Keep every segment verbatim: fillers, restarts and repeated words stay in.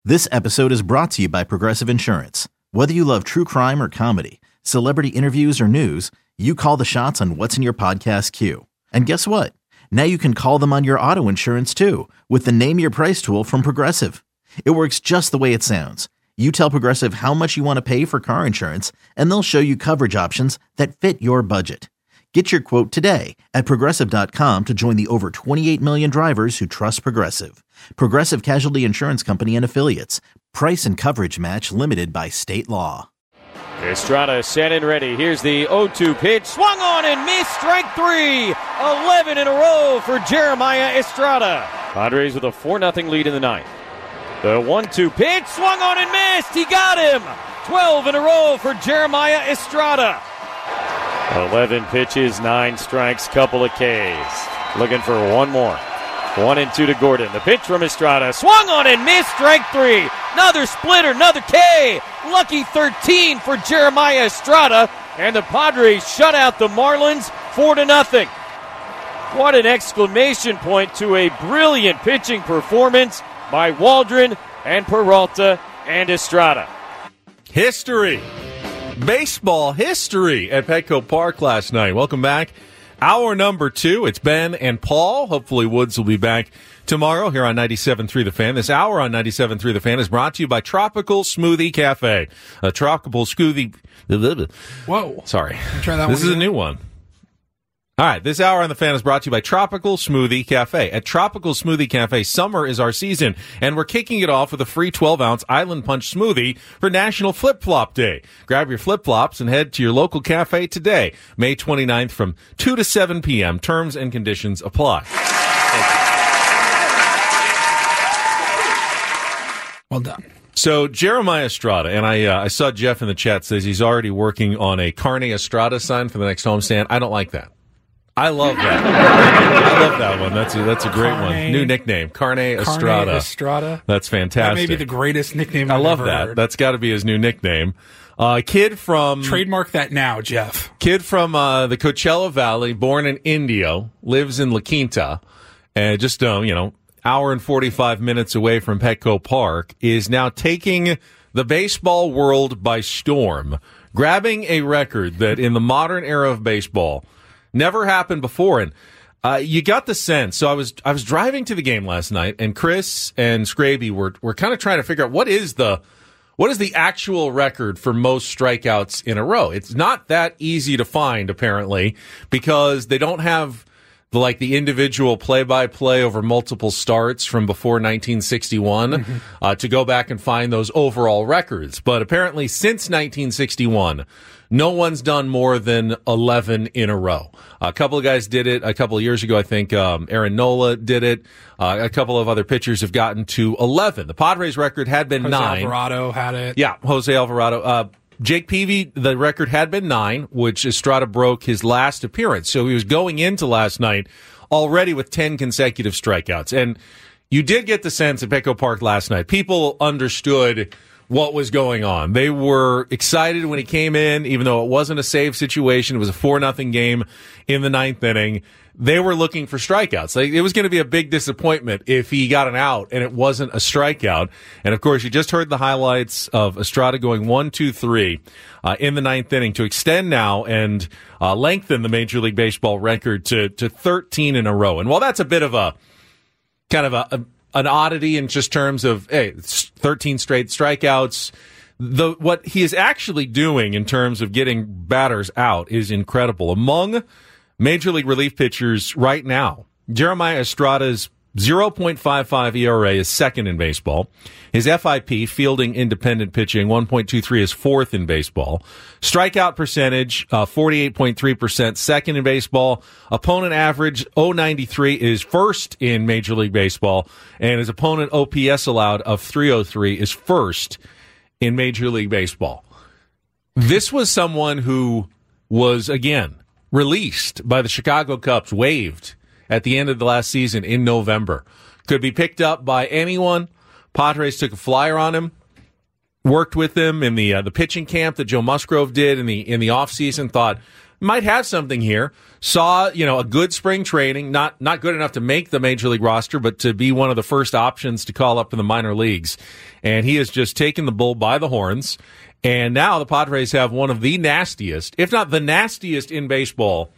This episode is brought to you by Progressive Insurance. Whether you love true crime or comedy, celebrity interviews or news, you call the shots on what's in your podcast queue. And guess what? Now you can call them on your auto insurance too with the Name Your Price tool from Progressive. It works just the way it sounds. You tell Progressive how much you want to pay for car insurance, and they'll show you coverage options that fit your budget. Get your quote today at Progressive dot com to join the over twenty-eight million drivers who trust Progressive. Progressive Casualty Insurance Company and Affiliates. Price and coverage match limited by state law. Estrada set and ready. Here's the oh two pitch. Swung on and missed. Strike three. eleven in a row for Jeremiah Estrada. Padres with a four nothing lead in the ninth. The one two pitch. Swung on and missed. He got him. twelve in a row for Jeremiah Estrada. eleven pitches, nine strikes, couple of Ks. Looking for one more. One and two to Gordon. The pitch from Estrada. Swung on and missed. Strike three. Another splitter, another K. Lucky thirteen for Jeremiah Estrada. And the Padres shut out the Marlins four to nothing. What an exclamation point to a brilliant pitching performance by Waldron and Peralta and Estrada. History. Baseball history at Petco Park last night. Welcome back. Hour number two. It's Ben and Paul. Hopefully Woods will be back tomorrow here on ninety-seven point three The Fan. This hour on ninety-seven point three The Fan is brought to you by Tropical Smoothie Cafe. A tropical smoothie. Whoa. Sorry. Try that this one is again. a new one. All right, this hour on The Fan is brought to you by Tropical Smoothie Cafe. At Tropical Smoothie Cafe, summer is our season, and we're kicking it off with a free twelve-ounce Island Punch smoothie for National Flip-Flop Day. Grab your flip-flops and head to your local cafe today, May twenty-ninth from two to seven p.m. Terms and conditions apply. Well done. So Jeremiah Estrada, and I uh, I saw Jeff in the chat says he's already working on a Carne Estrada sign for the next homestand. I don't like that. I love that. I love that one. That's a, that's a great Carne, one. New nickname, Carne Estrada. Carne Estrada. That's fantastic. That may be the greatest nickname I I've love ever that. heard. That's got to be his new nickname. Uh, kid from Trademark that now, Jeff. Kid from uh, the Coachella Valley, born in Indio, lives in La Quinta, and just um, you know, hour and forty-five minutes away from Petco Park, is now taking the baseball world by storm, grabbing a record that in the modern era of baseball never happened before. And uh, you got the sense. So I was I was driving to the game last night, and Chris and Scraby were were kind of trying to figure out what is the what is the actual record for most strikeouts in a row. It's not that easy to find, apparently, because they don't have the, like the individual play-by-play over multiple starts from before nineteen sixty-one mm-hmm. uh, to go back and find those overall records. But apparently, since nineteen sixty-one, no one's done more than eleven in a row. A couple of guys did it a couple of years ago. I think um, Aaron Nola did it. Uh, a couple of other pitchers have gotten to eleven. The Padres record had been Jose nine. Alvarado had it. Yeah, Jose Alvarado. Uh, Jake Peavy, the record had been nine, which Estrada broke his last appearance. So he was going into last night already with ten consecutive strikeouts. And you did get the sense at Petco Park last night, people understood what was going on. They were excited when he came in, even though it wasn't a save situation. It was a four nothing game in the ninth inning. They were looking for strikeouts. Like, it was going to be a big disappointment if he got an out and it wasn't a strikeout. And, of course, you just heard the highlights of Estrada going one, two, three uh, in the ninth inning to extend now and uh, lengthen the Major League Baseball record to, to thirteen in a row. And while that's a bit of a kind of a, a an oddity in just terms of, hey, thirteen straight strikeouts, the what he is actually doing in terms of getting batters out is incredible. Among Major League relief pitchers right now, Jeremiah Estrada's zero point five five E R A is second in baseball. His F I P, fielding independent pitching, one point two three is fourth in baseball. Strikeout percentage, uh, forty-eight point three percent, second in baseball. Opponent average, oh ninety-three, is first in Major League Baseball. And his opponent O P S allowed of three oh three is first in Major League Baseball. This was someone who was, again, released by the Chicago Cubs, waived at the end of the last season in November. Could be picked up by anyone. Padres took a flyer on him, worked with him in the uh, the pitching camp that Joe Musgrove did in the in the offseason, thought might have something here. Saw, you know, a good spring training, not not good enough to make the major league roster, but to be one of the first options to call up in the minor leagues. And he has just taken the bull by the horns. And now the Padres have one of the nastiest, if not the nastiest in baseball,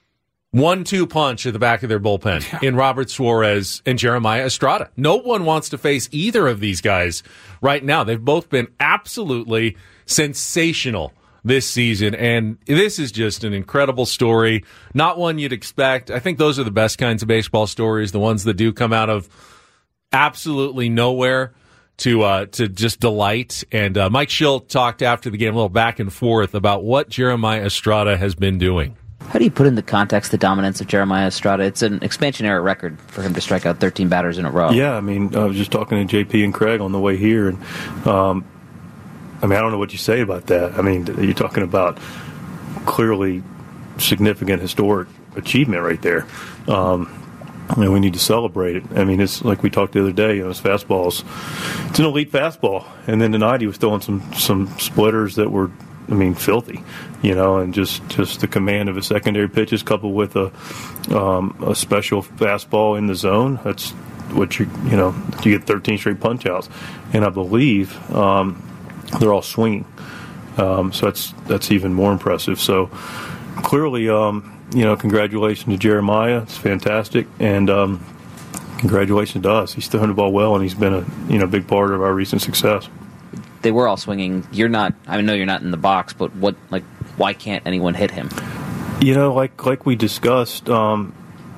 one two punch at the back of their bullpen yeah. in Robert Suarez and Jeremiah Estrada. No one wants to face either of these guys right now. They've both been absolutely sensational this season, and this is just an incredible story. Not one you'd expect. I think those are the best kinds of baseball stories, the ones that do come out of absolutely nowhere to uh, to just delight. And uh, Mike Shildt talked after the game a little back and forth about what Jeremiah Estrada has been doing. How do you put into context the dominance of Jeremiah Estrada? It's an expansion-era record for him to strike out thirteen batters in a row. Yeah, I mean, I was just talking to J P and Craig on the way here, and um, I mean, I don't know what you say about that. I mean, you're talking about clearly significant historic achievement right there. Um, and we need to celebrate it. I mean, it's like we talked the other day, you know, his fastballs, it's an elite fastball. And then tonight he was throwing some, some splitters that were, I mean, filthy, you know, and just, just the command of his secondary pitches coupled with a um, a special fastball in the zone. That's what you, you know, you get thirteen straight punch outs. And I believe um, they're all swinging. Um, so that's that's even more impressive. So clearly, um, you know, congratulations to Jeremiah. It's fantastic. And um, congratulations to us. He's throwing the ball well, and he's been a, you know, big part of our recent success. They were all swinging. You're not, I know you're not in the box, but what, like, why can't anyone hit him? You know, like like we discussed, um,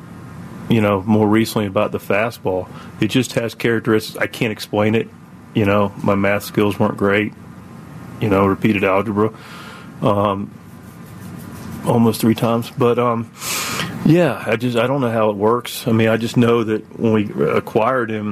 you know, more recently about the fastball, it just has characteristics. I can't explain it. You know, my math skills weren't great. You know, repeated algebra um, almost three times. But, um, yeah, I just I don't know how it works. I mean, I just know that when we acquired him,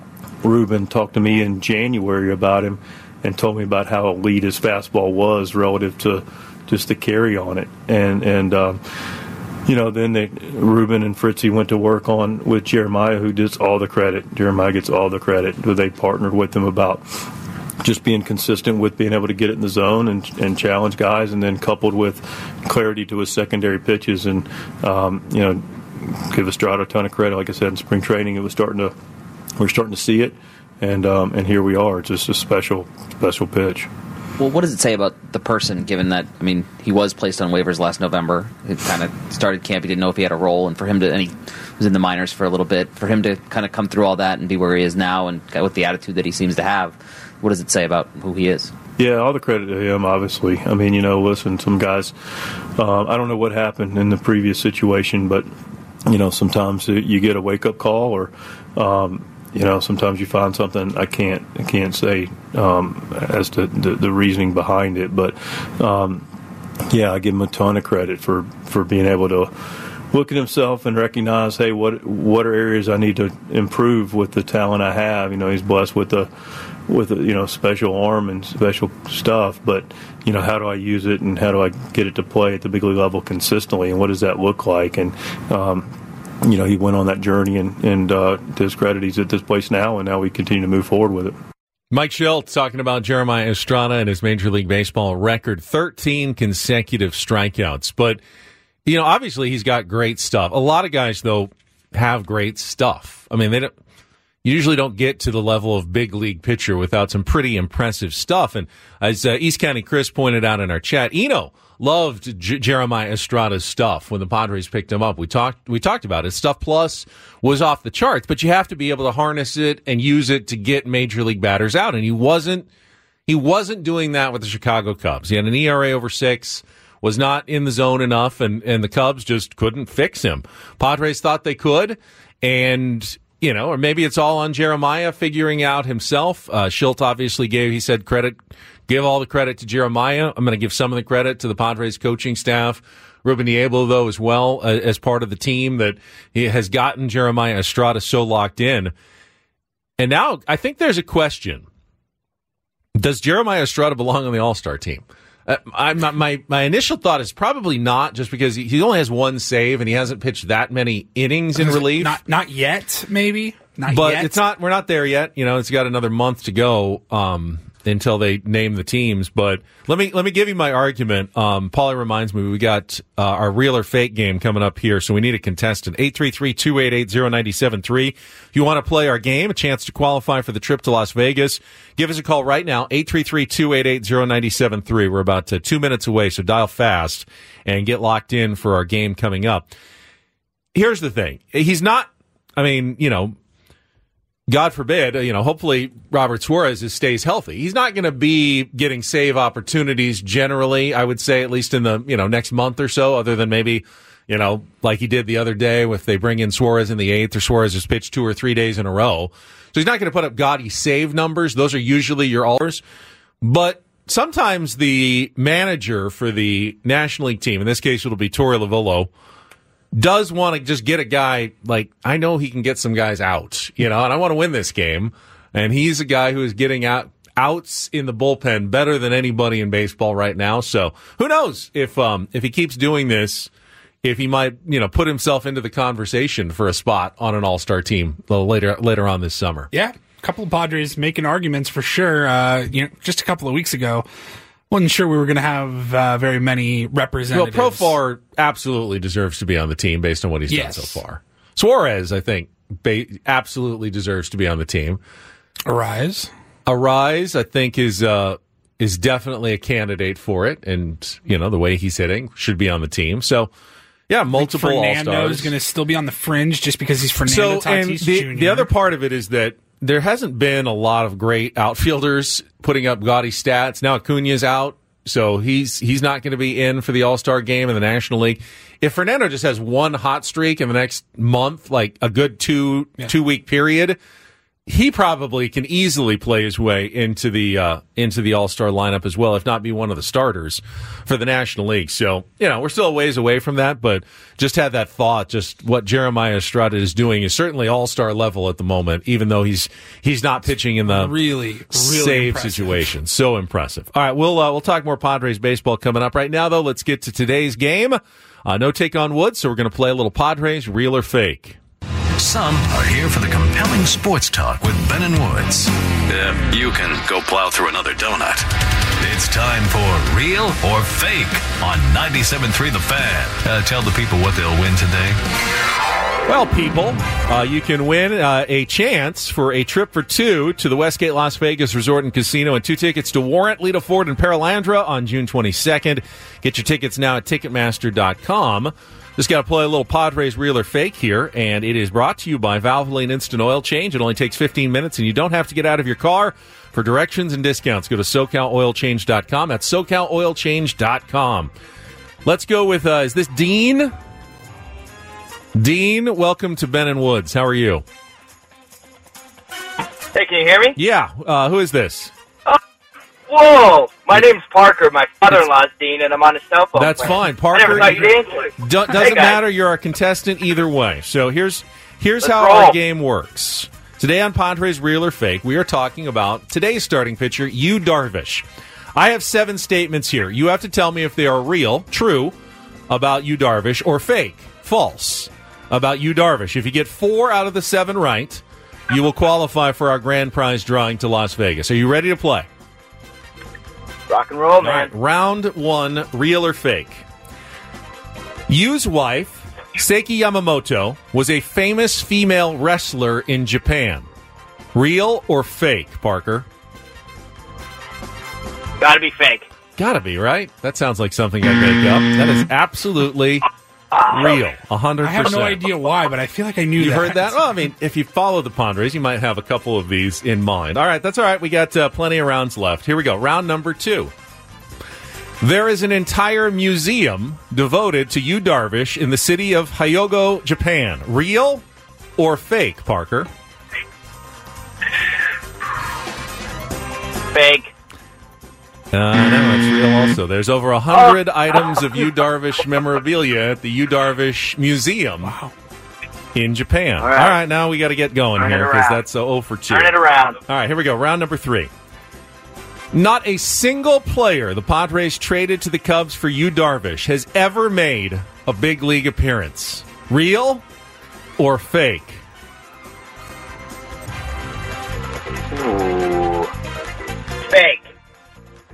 Ruben talked to me in January about him and told me about how elite his fastball was relative to just the carry on it. And, and um, you know, then they, Ruben and Fritzy went to work on with Jeremiah, who gets all the credit. Jeremiah gets all the credit. They partnered with him about just being consistent with being able to get it in the zone and, and challenge guys, and then coupled with clarity to his secondary pitches. And, um, you know, give Estrada a ton of credit. Like I said, in spring training, it was starting to, we're starting to see it. And um, and here we are. It's just a special, special pitch. Well, what does it say about the person, given that, I mean, he was placed on waivers last November. He kind of started camp. He didn't know if he had a role. And for him to, and he was in the minors for a little bit, for him to kind of come through all that and be where he is now and with the attitude that he seems to have, what does it say about who he is? Yeah, all the credit to him, obviously. I mean, you know, listen, some guys, uh, I don't know what happened in the previous situation, but, you know, sometimes you get a wake-up call or, um, you know, sometimes you find something I can't I can't say um, as to the, the reasoning behind it, but um, yeah, I give him a ton of credit for, for being able to look at himself and recognize, hey, what what are areas I need to improve with the talent I have? You know, he's blessed with a with a, you know, special arm and special stuff, but you know, how do I use it and how do I get it to play at the big league level consistently, and what does that look like? And um, you know, he went on that journey, and, and uh, to his credit, he's at this place now, and now we continue to move forward with it. Mike Shildt talking about Jeremiah Estrada and his Major League Baseball record, thirteen consecutive strikeouts. But, you know, obviously he's got great stuff. A lot of guys, though, have great stuff. I mean, they don't, you usually don't get to the level of big league pitcher without some pretty impressive stuff. And as uh, East County Chris pointed out in our chat, Eno loved J- Jeremiah Estrada's stuff when the Padres picked him up. We talked we talked about it. Stuff Plus was off the charts, but you have to be able to harness it and use it to get major league batters out. And he wasn't he wasn't doing that with the Chicago Cubs. He had an E R A over six, was not in the zone enough, and, and the Cubs just couldn't fix him. Padres thought they could, and you know, or maybe it's all on Jeremiah figuring out himself. Uh, Shildt obviously gave, he said, credit. Give all the credit to Jeremiah. I'm going to give some of the credit to the Padres coaching staff. Ruben Niebla, though, as well, uh, as part of the team that he has gotten Jeremiah Estrada so locked in. And now I think there's a question. Does Jeremiah Estrada belong on the All-Star team? Uh, I, my, my my initial thought is probably not, just because he, he only has one save and he hasn't pitched that many innings in relief. Not not yet, maybe. Not but yet. it's not. We're not there yet. You know, it's got another month to go. Um, until they name the teams. But let me let me give you my argument. Um, Paulie reminds me we got uh, our real or fake game coming up here, so we need a contestant. eight three three, two eight eight, zero nine seven three. If you want to play our game, a chance to qualify for the trip to Las Vegas, give us a call right now, eight three three, two eight eight, zero nine seven three. We're about uh, two minutes away, so dial fast and get locked in for our game coming up. Here's the thing. He's not, I mean, you know, God forbid, you know, hopefully Robert Suarez is, stays healthy. He's not going to be getting save opportunities generally, I would say, at least in the, you know, next month or so, other than maybe, you know, like he did the other day if they bring in Suarez in the eighth or Suarez has pitched two or three days in a row. So he's not going to put up gaudy save numbers. Those are usually your allers. But sometimes the manager for the National League team, in this case it'll be Torey Lovullo, does want to just get a guy, like, I know he can get some guys out, you know, and I want to win this game. And he's a guy who is getting out outs in the bullpen better than anybody in baseball right now. So who knows if um if he keeps doing this, if he might, you know, put himself into the conversation for a spot on an all-star team a little later later on this summer. Yeah, a couple of Padres making arguments for sure. Uh, you know, just a couple of weeks ago, wasn't sure we were going to have uh, very many representatives. Well, Profar absolutely deserves to be on the team based on what he's yes. done so far. Suarez, I think, ba- absolutely deserves to be on the team. Arise. Arise, I think, is uh, is definitely a candidate for it. And, you know, the way he's hitting should be on the team. So, yeah, multiple all-stars. Fernando's going to still be on the fringe just because he's Fernando so, and Tatis the, Junior the other part of it is that there hasn't been a lot of great outfielders putting up gaudy stats. Now Acuna's out, so he's he's not going to be in for the All-Star game in the National League. If Fernando just has one hot streak in the next month, like a good two yeah. two week period, he probably can easily play his way into the uh, into the All-Star lineup as well, if not be one of the starters for the National League. So, you know, we're still a ways away from that, but just had that thought. Just what Jeremiah Estrada is doing is certainly All-Star level at the moment, even though he's he's not pitching in the really, really save impressive. situation. So impressive. All right, we'll uh, we'll talk more Padres baseball coming up. Right now, though, let's get to today's game. Uh, no take on Woods, so we're going to play a little Padres real or fake. Some are here for the compelling sports talk with Ben and Woods. Yeah, you can go plow through another donut. It's time for Real or Fake on ninety-seven point three The Fan. Uh, tell the people what they'll win today. Well, people, uh, you can win uh, a chance for a trip for two to the Westgate Las Vegas Resort and Casino and two tickets to Warrant, Lita Ford, and Paralandra on June twenty-second. Get your tickets now at Ticketmaster dot com. Just got to play a little Padres real or fake here, and it is brought to you by Valvoline Instant Oil Change. It only takes fifteen minutes, and you don't have to get out of your car. For directions and discounts, go to SoCal Oil Change dot com. That's SoCal Oil Change dot com. Let's go with, uh, is this Dean? Dean, welcome to Ben and Woods. How are you? Hey, can you hear me? Yeah. Uh, who is this? Oh, whoa! My name's Parker. My father-in-law's Dean, and I'm on his cell phone. That's fine. Parker, I never thought you'd answer. Do- doesn't hey, matter. You're our contestant either way. So here's here's Let's how roll. our game works. Today on Padres Real or Fake, we are talking about today's starting pitcher, Yu Darvish. I have seven statements here. You have to tell me if they are real, true, about Yu Darvish, or fake, false, about Yu Darvish. If you get four out of the seven right, you will qualify for our grand prize drawing to Las Vegas. Are you ready to play? Rock and roll, man. All right, round one, real or fake. Yu's wife, Seiki Yamamoto, was a famous female wrestler in Japan. Real or fake, Parker? Gotta be fake. Gotta be, right? That sounds like something I'd make up. That is absolutely real, one hundred percent. I have no idea why, but I feel like I knew you that. You heard that? Well, I mean, if you follow the Padres, you might have a couple of these in mind. All right, that's all right. We got uh, plenty of rounds left. Here we go. Round number two. There is an entire museum devoted to Yu Darvish in the city of Hyogo, Japan. Real or fake, Parker? Fake. Uh, no, it's real also. There's over a hundred items of Yu Darvish memorabilia at the Yu Darvish Museum wow. in Japan. All right, All right now we got to get going Turn here because that's uh, zero for two. Turn it around. All right, here we go. Round number three. Not a single player the Padres traded to the Cubs for Yu Darvish has ever made a big league appearance. Real or fake? Ooh. Fake.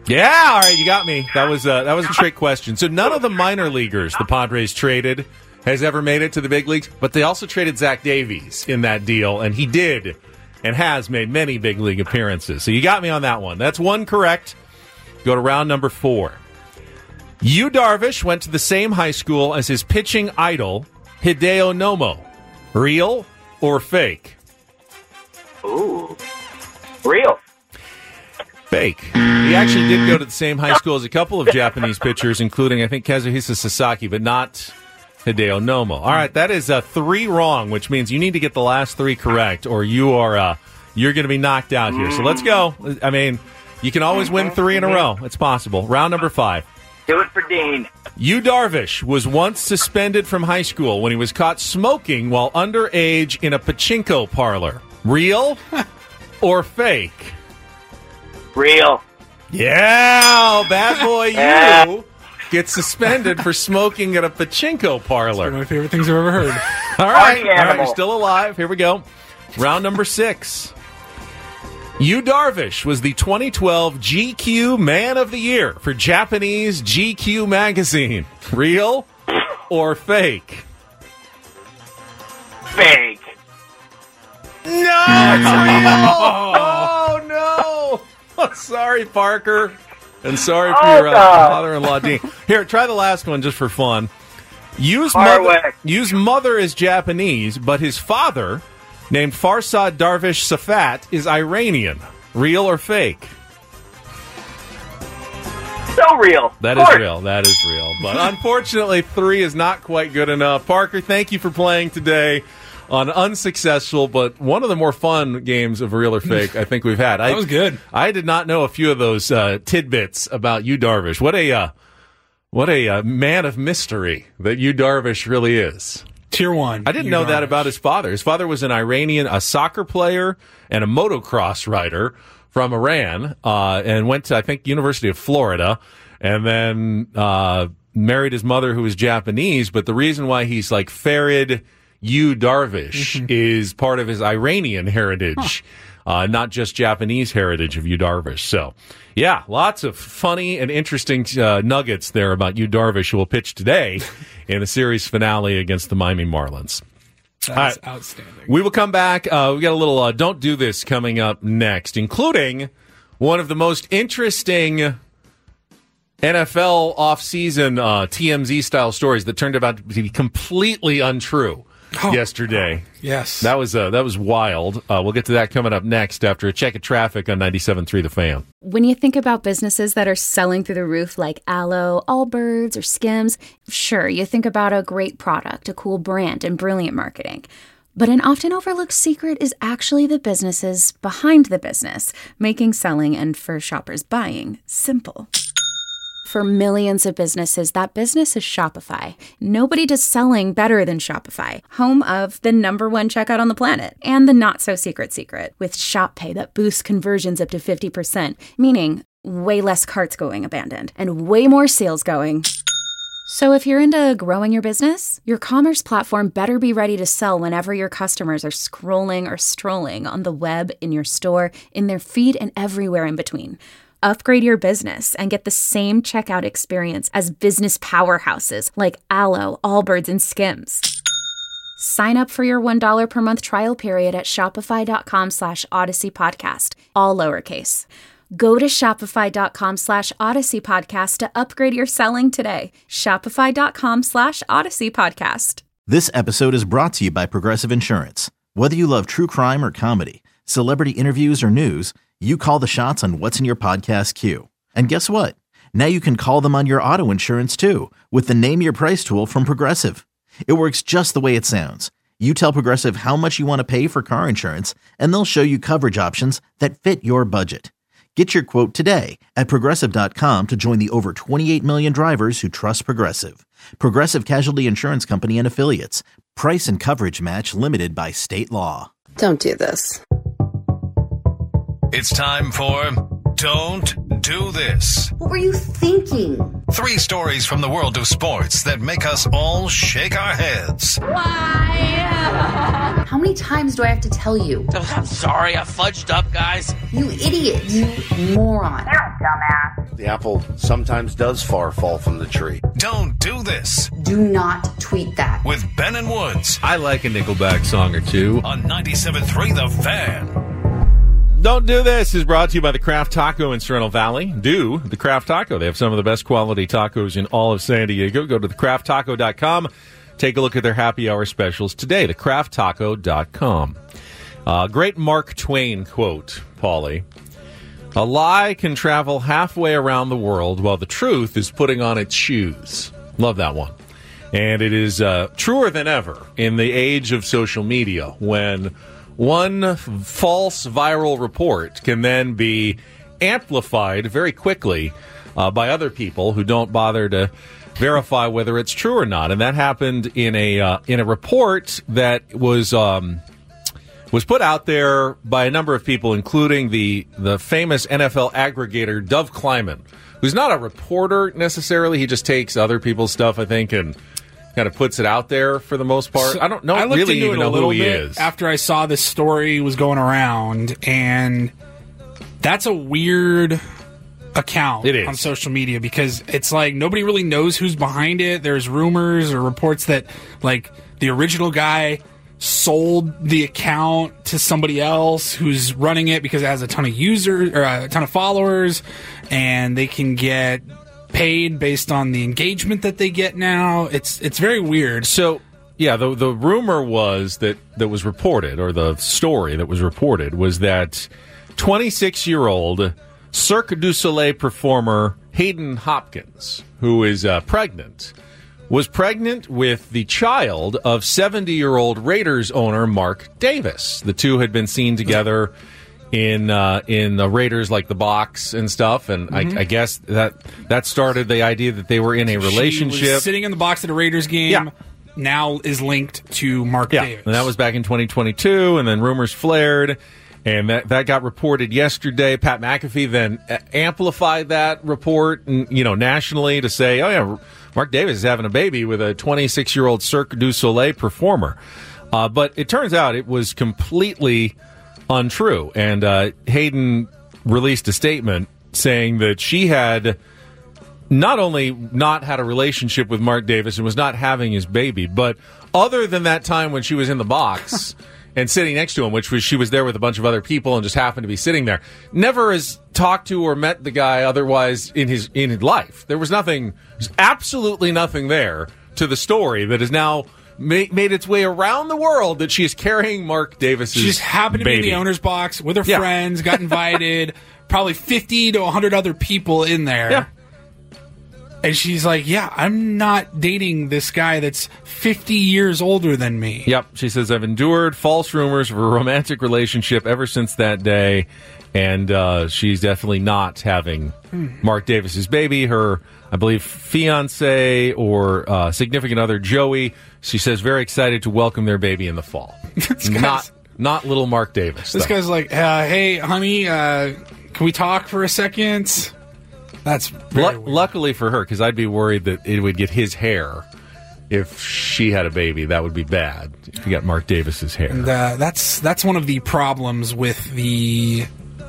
Yeah, all right, you got me. That was uh, that was a trick question. So none of the minor leaguers the Padres traded has ever made it to the big leagues, but they also traded Zach Davies in that deal, and he did and has made many big league appearances. So you got me on that one. That's one correct. Go to round number four. Yu Darvish went to the same high school as his pitching idol, Hideo Nomo. Real or fake? Ooh. Real. Fake. He actually did go to the same high school as a couple of Japanese pitchers, including, I think, Kazuhisa Sasaki, but not Hideo Nomo. All right, that is uh, three wrong, which means you need to get the last three correct, or you are uh, you're going to be knocked out here. So let's go. I mean, you can always win three in a row. It's possible. Round number five. Do it for Dean. Yu Darvish was once suspended from high school when he was caught smoking while underage in a pachinko parlor. Real or fake? Real. Yeah, bad boy you Yeah. gets suspended for smoking at a pachinko parlor. One of my favorite things I've ever heard. All right, Party all right, animal. you're still alive. Here we go. Round number six. Yu Darvish was the twenty twelve G Q Man of the Year for Japanese G Q magazine. Real or fake? Fake. No, it's real! Oh, no! Oh, sorry, Parker. And sorry for Oh, your uh, God. father-in-law, Dean. Here, try the last one just for fun. Yu's Fire mother, away. Yu's mother is Japanese, but his father, named Farsad Darvish Safat, is Iranian. Real or fake? So real. That Of is course. real. That is real. But unfortunately, three is not quite good enough. Parker, thank you for playing today on unsuccessful, but one of the more fun games of real or fake I think we've had. That I, was good. I did not know a few of those uh, tidbits about Yu Darvish. What a uh, what a uh, man of mystery that Yu Darvish really is. Tier one. I didn't Yu know that Darvish. about his father. His father was an Iranian, a soccer player and a motocross rider from Iran, uh, and went to, I think, University of Florida, and then uh, married his mother, who was Japanese. But the reason why he's like Farid Yu Darvish is part of his Iranian heritage, uh, not just Japanese heritage of Yu Darvish. So, yeah, lots of funny and interesting uh, nuggets there about Yu Darvish, who will pitch today in the series finale against the Miami Marlins. That's All right. outstanding. We will come back. Uh, we got a little uh, Don't Do This coming up next, including one of the most interesting N F L offseason uh, T M Z-style stories that turned out to be completely untrue Oh. yesterday. Yes. That was uh, that was wild. Uh, we'll get to that coming up next after a check of traffic on ninety-seven point three The Fan. When you think about businesses that are selling through the roof like Aloe, Allbirds, or Skims, sure, you think about a great product, a cool brand, and brilliant marketing. But an often overlooked secret is actually the businesses behind the business, making selling and for shoppers buying simple. For millions of businesses, that business is Shopify. Nobody does selling better than Shopify, home of the number one checkout on the planet, and the not-so-secret secret, with Shop Pay that boosts conversions up to fifty percent, meaning way less carts going abandoned, and way more sales going. So if you're into growing your business, your commerce platform better be ready to sell whenever your customers are scrolling or strolling on the web, in your store, in their feed, and everywhere in between. Upgrade your business and get the same checkout experience as business powerhouses like Aloe, Allbirds, and Skims. Sign up for your one dollar per month trial period at shopify.com slash Odyssey Podcast, all lowercase. Go to shopify.com slash Odyssey Podcast to upgrade your selling today. Shopify.com slash Odyssey Podcast. This episode is brought to you by Progressive Insurance. Whether you love true crime or comedy, celebrity interviews or news, you call the shots on what's in your podcast queue. And guess what? Now you can call them on your auto insurance too with the Name Your Price tool from Progressive. It works just the way it sounds. You tell Progressive how much you want to pay for car insurance, and they'll show you coverage options that fit your budget. Get your quote today at Progressive dot com to join the over twenty-eight million drivers who trust Progressive. Progressive Casualty Insurance Company and Affiliates. Price and coverage match limited by state law. Don't do this. It's time for Don't Do This. What were you thinking? Three stories from the world of sports that make us all shake our heads. Why? How many times do I have to tell you? I'm sorry, I fudged up, guys. You idiot. You moron. You're a dumbass. The apple sometimes does far fall from the tree. Don't do this Do not tweet that. with Ben and Woods I like a Nickelback song or two. on ninety-seven point three The Fan. Don't Do This is brought to you by the Craft Taco in Sorrento Valley. Do the Craft Taco. They have some of the best quality tacos in all of San Diego. Go to the craft taco dot com. Take a look at their happy hour specials today, the craft taco dot com. Uh, great Mark Twain quote, Paulie. A lie can travel halfway around the world while the truth is putting on its shoes. Love that one. And it is uh, truer than ever in the age of social media when one false viral report can then be amplified very quickly uh, by other people who don't bother to verify whether it's true or not. And that happened in a uh, in a report that was um, was put out there by a number of people, including the the famous N F L aggregator Dov Kleiman, who's not a reporter necessarily. He just takes other people's stuff, I think, and kind of puts it out there for the most part. So I don't know I looked really into even it a know little who he bit is. after I saw this story was going around, and that's a weird account It is. on social media because it's like nobody really knows who's behind it. There's rumors or reports that like the original guy sold the account to somebody else who's running it because it has a ton of users or a ton of followers, and they can get paid based on the engagement that they get now. It's it's very weird. So, yeah, the the rumor was that that was reported, or the story that was reported, was that twenty-six-year-old Cirque du Soleil performer Hayden Hopkins, who is uh, pregnant, was pregnant with the child of seventy-year-old Raiders owner Mark Davis. The two had been seen together in uh, in the Raiders, like the box and stuff, and Mhm. I, I guess that that started the idea that they were in a relationship. She was sitting in the box at a Raiders game. Yeah. Now is linked to Mark Yeah, Davis. and that was back in twenty twenty-two, and then rumors flared, and that, that got reported yesterday. Pat McAfee then uh, amplified that report, and, you know, nationally to say, oh, yeah, Mark Davis is having a baby with a twenty-six-year-old Cirque du Soleil performer. Uh, but it turns out it was completely untrue, and uh, Hayden released a statement saying that she had not only not had a relationship with Mark Davis and was not having his baby, but other than that time when she was in the box and sitting next to him, which was she was there with a bunch of other people and just happened to be sitting there, never has talked to or met the guy otherwise in his in his life. There was nothing, there's absolutely nothing there to the story that is now ma- made its way around the world that she is carrying Mark Davis's She just happened to baby. be in the owner's box with her Yeah. friends, got invited, probably fifty to one hundred other people in there. Yeah. And she's like, yeah, I'm not dating this guy that's fifty years older than me. Yep. She says, I've endured false rumors of a romantic relationship ever since that day. And uh, she's definitely not having Hmm. Mark Davis's baby. Her, I believe, fiance or uh, significant other, Joey, she says, very excited to welcome their baby in the fall. not, not little Mark Davis. This though. guy's like, uh, hey, honey, uh, can we talk for a second? That's very Lu- luckily for her, because I'd be worried that it would get his hair. If she had a baby, that would be bad. If you got Mark Davis's hair. And uh, that's that's one of the problems with the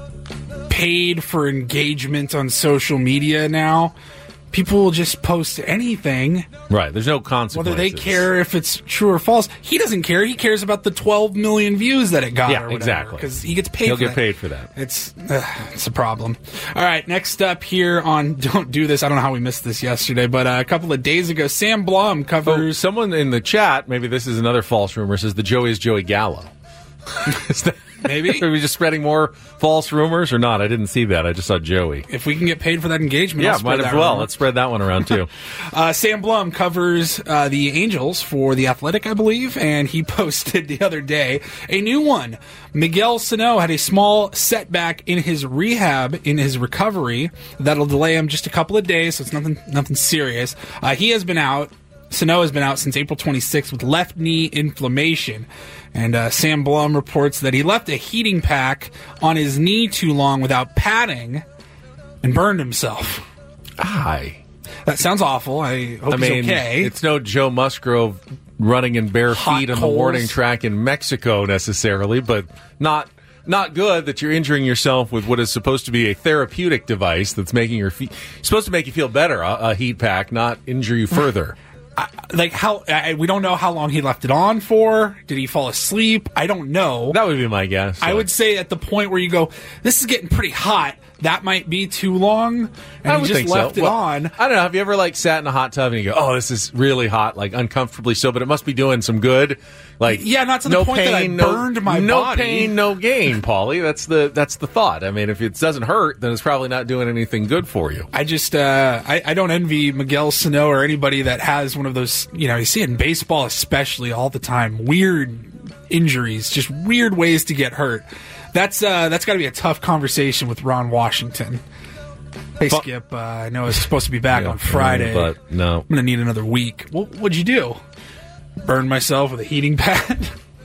paid for engagement on social media now. People will just post anything, Right. There's no consequences. whether they care if it's true or false. He doesn't care. He cares about the twelve million views that it got. Yeah, or whatever, exactly. Because he gets paid. He'll for get that. paid for that. It's uh, it's a problem. All right, next up here on Don't Do This. I don't know how we missed this yesterday, but uh, a couple of days ago, Sam Blum Oh, covers. someone in the chat, maybe this is another false rumor, says the Joey is Joey Gallo. Is that- Maybe. Are we just spreading more false rumors or not? I didn't see that. I just saw Joey. If we can get paid for that engagement, Yeah, I'll spread might as that well. rumor. Let's spread that one around, too. Uh, Sam Blum covers uh, the Angels for The Athletic, I believe, and he posted the other day a new one. Miguel Sano had a small setback in his rehab, in his recovery, that'll delay him just a couple of days, so it's nothing, nothing serious. Uh, he has been out. Sano has been out since April twenty-sixth with left knee inflammation. And uh, Sam Blum reports that he left a heating pack on his knee too long without padding and burned himself. Aye. That sounds awful. I hope I mean, he's okay. it's no Joe Musgrove running in bare Hot feet on coals. the warning track in Mexico necessarily, but not not good that you're injuring yourself with what is supposed to be a therapeutic device that's making your feet supposed to make you feel better. A, a heat pack, not injure you further. I, like how I, we don't know how long he left it on for. Did he fall asleep? I don't know. That would be my guess. I so. would say at the point where you go, this is getting pretty hot. That might be too long, and I he would just think left so. it well, on. I don't know. Have you ever like sat in a hot tub and you go, "Oh, this is really hot," like uncomfortably so, but it must be doing some good. Like, yeah, not to the no point pain, that I no, burned my no body. No pain, no gain, Paulie. That's the that's the thought. I mean, if it doesn't hurt, then it's probably not doing anything good for you. I just uh, I, I don't envy Miguel Sano or anybody that has one of those. You know, you see it in baseball, especially all the time. Weird injuries, just weird ways to get hurt. That's uh, that's got to be a tough conversation with Ron Washington. Hey, Skip, uh, I know it's supposed to be back yeah, on Friday, but no. I'm going to need another week. Well, what'd you do? Burn myself with a heating pad?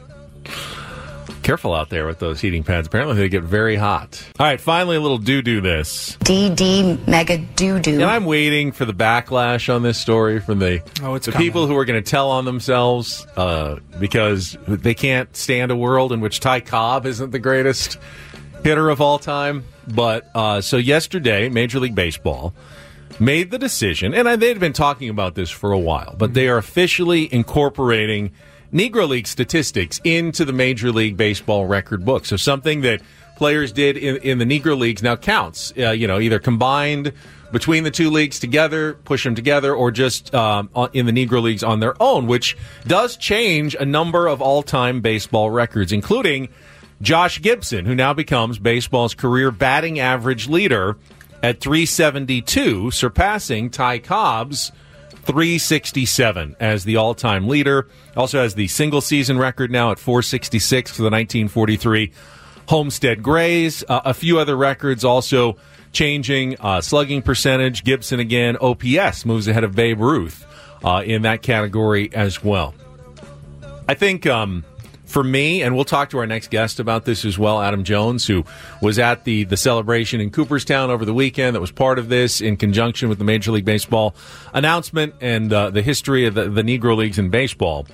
Careful out there with those heating pads. Apparently they get very hot. All right, finally a little do-do this. D D mega do-do. And I'm waiting for the backlash on this story from the, oh, it's the coming. people who are going to tell on themselves uh, because they can't stand a world in which Ty Cobb isn't the greatest hitter of all time. But uh, so yesterday, Major League Baseball made the decision, and they'd been talking about this for a while, but they are officially incorporating Negro League statistics into the Major League Baseball record book. So something that players did in, in the Negro Leagues now counts, uh, you know, either combined between the two leagues together, push them together, or just um, in the Negro Leagues on their own, which does change a number of all-time baseball records, including Josh Gibson, who now becomes baseball's career batting average leader at three seventy-two, surpassing Ty Cobb's three sixty-seven as the all-time leader. Also has the single-season record now at four sixty-six for the nineteen forty-three Homestead Grays. Uh, a few other records also changing. Uh, slugging percentage, Gibson again. O P S moves ahead of Babe Ruth uh, in that category as well. I think um, for me, and we'll talk to our next guest about this as well, Adam Jones, who was at the, the celebration in Cooperstown over the weekend that was part of this in conjunction with the Major League Baseball announcement and uh, the history of the, the Negro Leagues in baseball.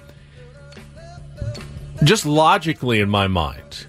Just logically in my mind,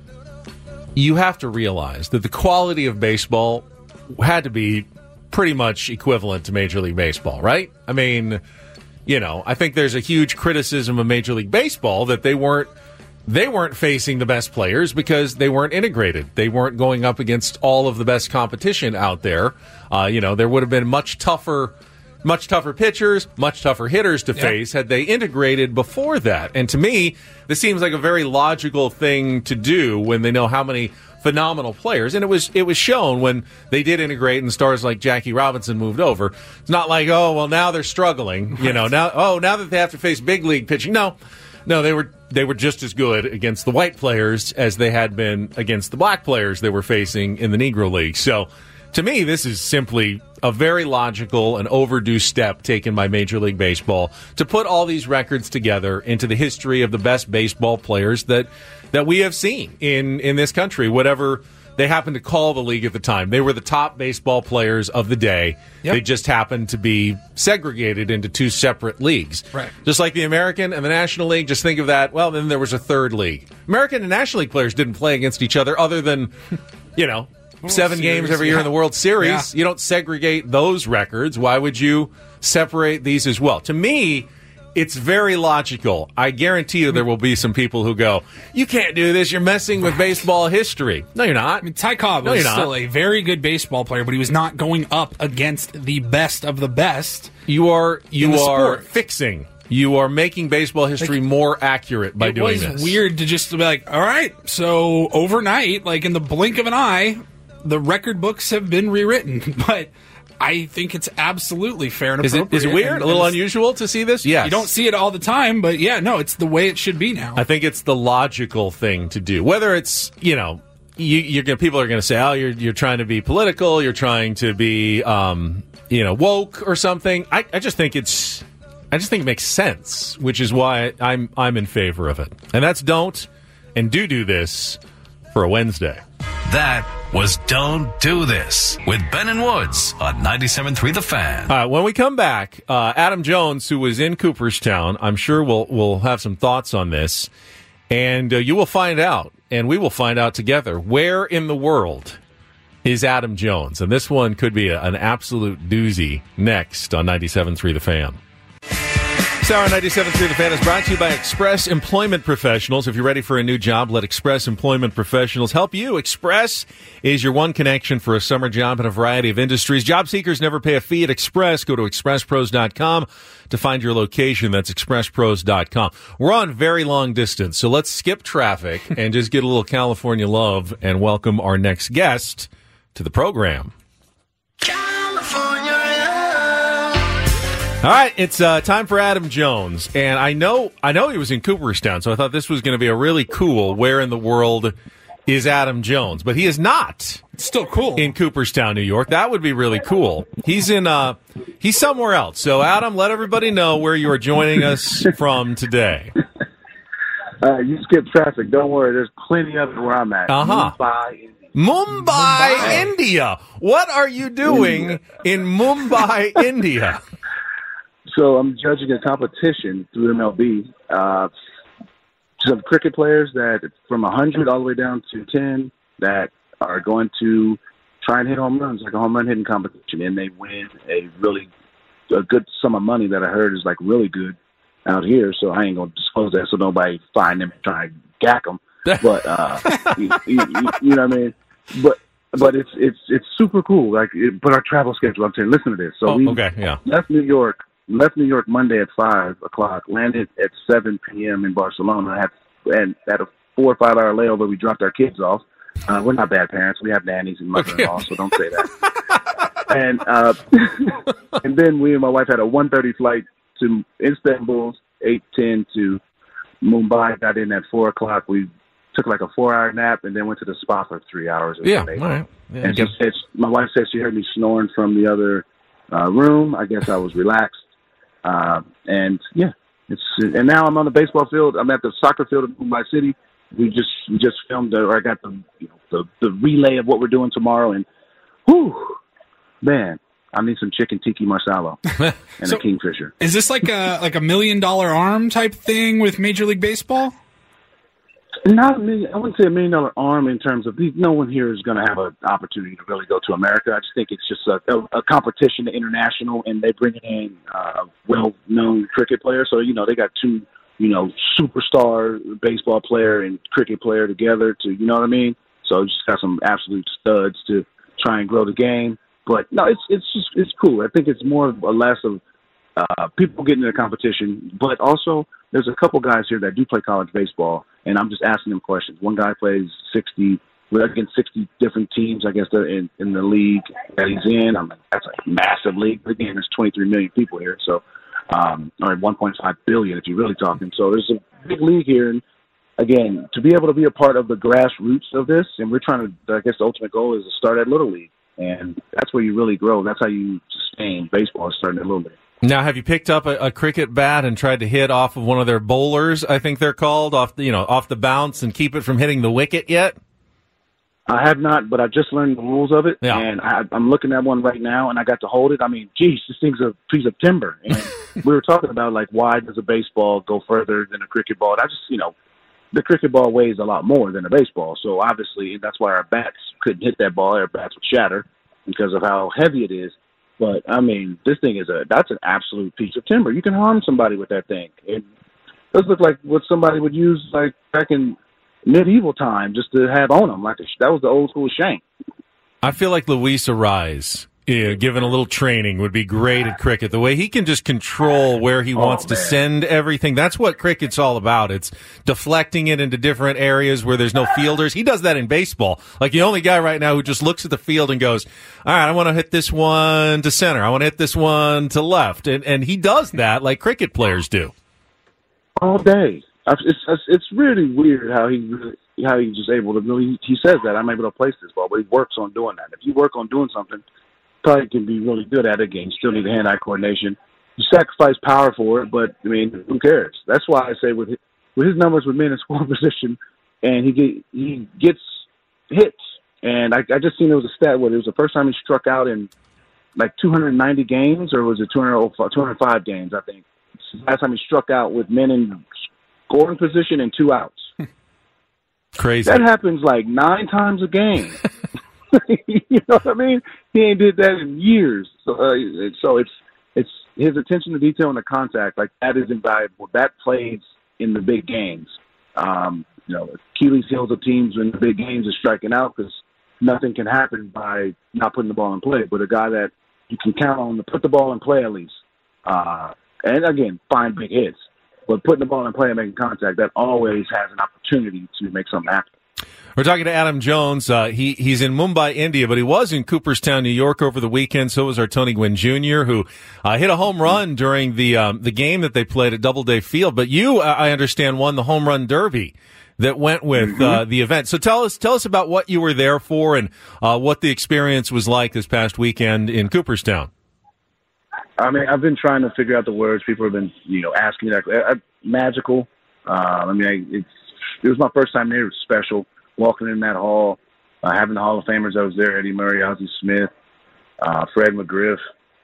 you have to realize that the quality of baseball had to be pretty much equivalent to Major League Baseball, right? I mean, you know, I think there's a huge criticism of Major League Baseball that they weren't they weren't facing the best players because they weren't integrated. They weren't going up against all of the best competition out there. Uh, you know, there would have been much tougher much tougher pitchers, much tougher hitters to face had they integrated before that. And to me, this seems like a very logical thing to do when they know how many phenomenal players, and it was it was shown when they did integrate and stars like Jackie Robinson moved over. It's not like, oh, well, now they're struggling, you know, now oh, now that they have to face big league pitching. No, no, they were they were just as good against the white players as they had been against the black players they were facing in the Negro League. So to me, this is simply a very logical and overdue step taken by Major League Baseball to put all these records together into the history of the best baseball players that that we have seen in, in this country, whatever they happened to call the league at the time. They were the top baseball players of the day. Yep. They just happened to be segregated into two separate leagues. Right. Just like the American and the National League, just think of that. Well, then there was a third league. American and National League players didn't play against each other other than, you know, seven Series, games every year yeah. in the World Series. Yeah. You don't segregate those records. Why would you separate these as well? To me, it's very logical. I guarantee you there will be some people who go, you can't do this. You're messing with baseball history. No, you're not. I mean, Ty Cobb no, was you're still not. a very good baseball player, but he was not going up against the best of the best. You are you the are sport. fixing. You are making baseball history Like, more accurate by it doing was this. weird to just be like, all right, so overnight, like in the blink of an eye, the record books have been rewritten. But I think it's absolutely fair and Is it, appropriate. is it weird? And- a little and unusual to see this? Yes. You don't see it all the time, but yeah, no, it's the way it should be now. I think it's the logical thing to do. Whether it's, you know, you, you're gonna, people are going to say, oh, you're you're trying to be political, you're trying to be, um, you know, woke or something. I, I just think it's, I just think it makes sense, which is why I'm I'm in favor of it. And that's don't and do do this for a Wednesday. That was Don't Do This with Ben and Woods on ninety-seven point three The Fan. All right, when we come back, uh, Adam Jones, who was in Cooperstown, I'm sure will will have some thoughts on this, and uh, you will find out and we will find out together where in the world is Adam Jones. And this one could be a, an absolute doozy next on ninety-seven point three The Fan. This hour ninety-seven point three The Fan is brought to you by Express Employment Professionals. If you're ready for a new job, let Express Employment Professionals help you. Express is your one connection for a summer job in a variety of industries. Job seekers never pay a fee at Express. Go to express pros dot com to find your location. That's express pros dot com. We're on very long distance, so let's skip traffic and just get a little California love and welcome our next guest to the program. All right, it's uh, time for Adam Jones, and I know I know he was in Cooperstown, so I thought this was going to be a really cool where in the world is Adam Jones, but he is not. It's still cool in Cooperstown, New York. That would be really cool. He's in uh, he's somewhere else. So Adam, let everybody know where you are joining us from today. Uh, you skip traffic. Don't worry. There's plenty of it where I'm at. Uh-huh. Mumbai, Mumbai, Mumbai, India. What are you doing India. in Mumbai, India? So I'm judging a competition through M L B. Uh, some cricket players that from one hundred all the way down to ten that are going to try and hit home runs, like a home run hitting competition, and they win a really a good sum of money that I heard is like really good out here. So I ain't gonna disclose that so nobody find them and try and gack them. But uh, you, you, you, you know what I mean. But but it's it's it's super cool. Like, it, but our travel schedule. I'm saying, listen to this. So oh, we okay, yeah. left New York. Left New York Monday at five o'clock. Landed at seven p.m. in Barcelona. Had and had a four or five hour layover. We dropped our kids off. Uh, we're not bad parents. We have nannies and mother-in-law, okay. So don't say that. and uh, and then we and my wife had a one thirty flight to Istanbul, eight ten to Mumbai. Got in at four o'clock. We took like a four hour nap and then went to the spa for three hours. Yeah, all right. Yeah, and she said, my wife said she heard me snoring from the other uh, room. I guess I was relaxed. Uh, and yeah, it's and now I'm on the baseball field. I'm at the soccer field in Mumbai City. We just we just filmed, the, or I got the you know the, the relay of what we're doing tomorrow, and whew, man, I need some chicken tiki marsala and so a kingfisher. Is this like a like a million dollar arm type thing with Major League Baseball? Not a million. I wouldn't say a million dollar arm in terms of no one here is going to have an opportunity to really go to America. I just think it's just a, a, a competition to international, and they bring in uh, well-known cricket players. So you know they got two, you know, superstar baseball player and cricket player together to, you know what I mean. So just got some absolute studs to try and grow the game. But no, it's it's just it's cool. I think it's more or less of uh, people getting in the competition, but also there's a couple guys here that do play college baseball, and I'm just asking them questions. One guy plays sixty, we're against sixty different teams, I guess, they're in, in the league that he's in. I'm like, that's a massive league. But again, there's twenty-three million people here, so um, or one point five billion if you're really talking. So there's a big league here, and again, to be able to be a part of the grassroots of this, and we're trying to, I guess the ultimate goal is to start at Little League, and that's where you really grow. That's how you sustain baseball, starting at Little League. Now, have you picked up a, a cricket bat and tried to hit off of one of their bowlers, I think they're called, off the, you know, off the bounce and keep it from hitting the wicket yet? I have not, but I just learned the rules of it, yeah. and I, I'm looking at one right now, and I got to hold it. I mean, geez, this thing's a piece of timber. And we were talking about, like, why does a baseball go further than a cricket ball? And I just, you know, the cricket ball weighs a lot more than a baseball, so obviously that's why our bats couldn't hit that ball. Our bats would shatter because of how heavy it is. But, I mean, this thing is a, that's an absolute piece of timber. You can harm somebody with that thing. It does look like what somebody would use, like, back in medieval time just to have on them. Like a, that was the old school shank. I feel like Luis Ariz, yeah, given a little training, would be great at cricket. The way he can just control where he wants oh, to send everything. That's what cricket's all about. It's deflecting it into different areas where there's no fielders. He does that in baseball. Like the only guy right now who just looks at the field and goes, all right, I want to hit this one to center. I want to hit this one to left. And, and he does that like cricket players do. All day. It's, it's, it's really weird how he really, how he's just able to really, he says that I'm able to place this ball, but he works on doing that. If you work on doing something, probably can be really good at it again. Still need hand-eye coordination. You sacrifice power for it, but I mean, who cares? That's why I say with his, with his numbers with men in scoring position, and he get, he gets hits. And I, I just seen there was a stat where it was the first time he struck out in like two hundred ninety games, or was it two hundred five games? I think it's the last time he struck out with men in scoring position and two outs. Crazy. That happens like nine times a game. You know what I mean? He ain't did that in years. So, uh, so it's it's his attention to detail and the contact, like that is invaluable. That plays in the big games. Um, you know, Achilles heels of teams in the big games is striking out because nothing can happen by not putting the ball in play. But a guy that you can count on to put the ball in play at least, uh, and again, find big hits. But putting the ball in play and making contact, that always has an opportunity to make something happen. We're talking to Adam Jones. Uh, he he's in Mumbai, India, but he was in Cooperstown, New York over the weekend. So was our Tony Gwynn Junior, who uh, hit a home run during the um, the game that they played at Doubleday Field. But you, I understand, won the home run derby that went with mm-hmm. uh, the event. So tell us tell us about what you were there for and uh, what the experience was like this past weekend in Cooperstown. I mean, I've been trying to figure out the words. People have been, you know, asking me that. Uh, magical. Uh, I mean, I, it's it was my first time there. It was special. Walking in that hall, uh, having the Hall of Famers that was there, Eddie Murray, Ozzie Smith, uh, Fred McGriff.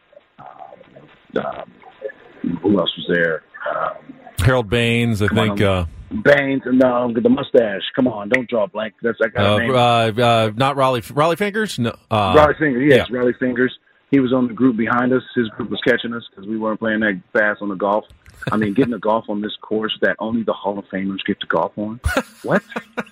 Uh, um, who else was there? Um, Harold Baines, I think. On, uh, Baines, no, the mustache. Come on, don't draw a blank. That's I got uh, a name. Uh, uh, not Raleigh, Raleigh Fingers? No, uh, Raleigh Fingers, yes, yeah. Raleigh Fingers. He was on the group behind us. His group was catching us because we weren't playing that fast on the golf. I mean, getting to golf on this course that only the Hall of Famers get to golf on. What?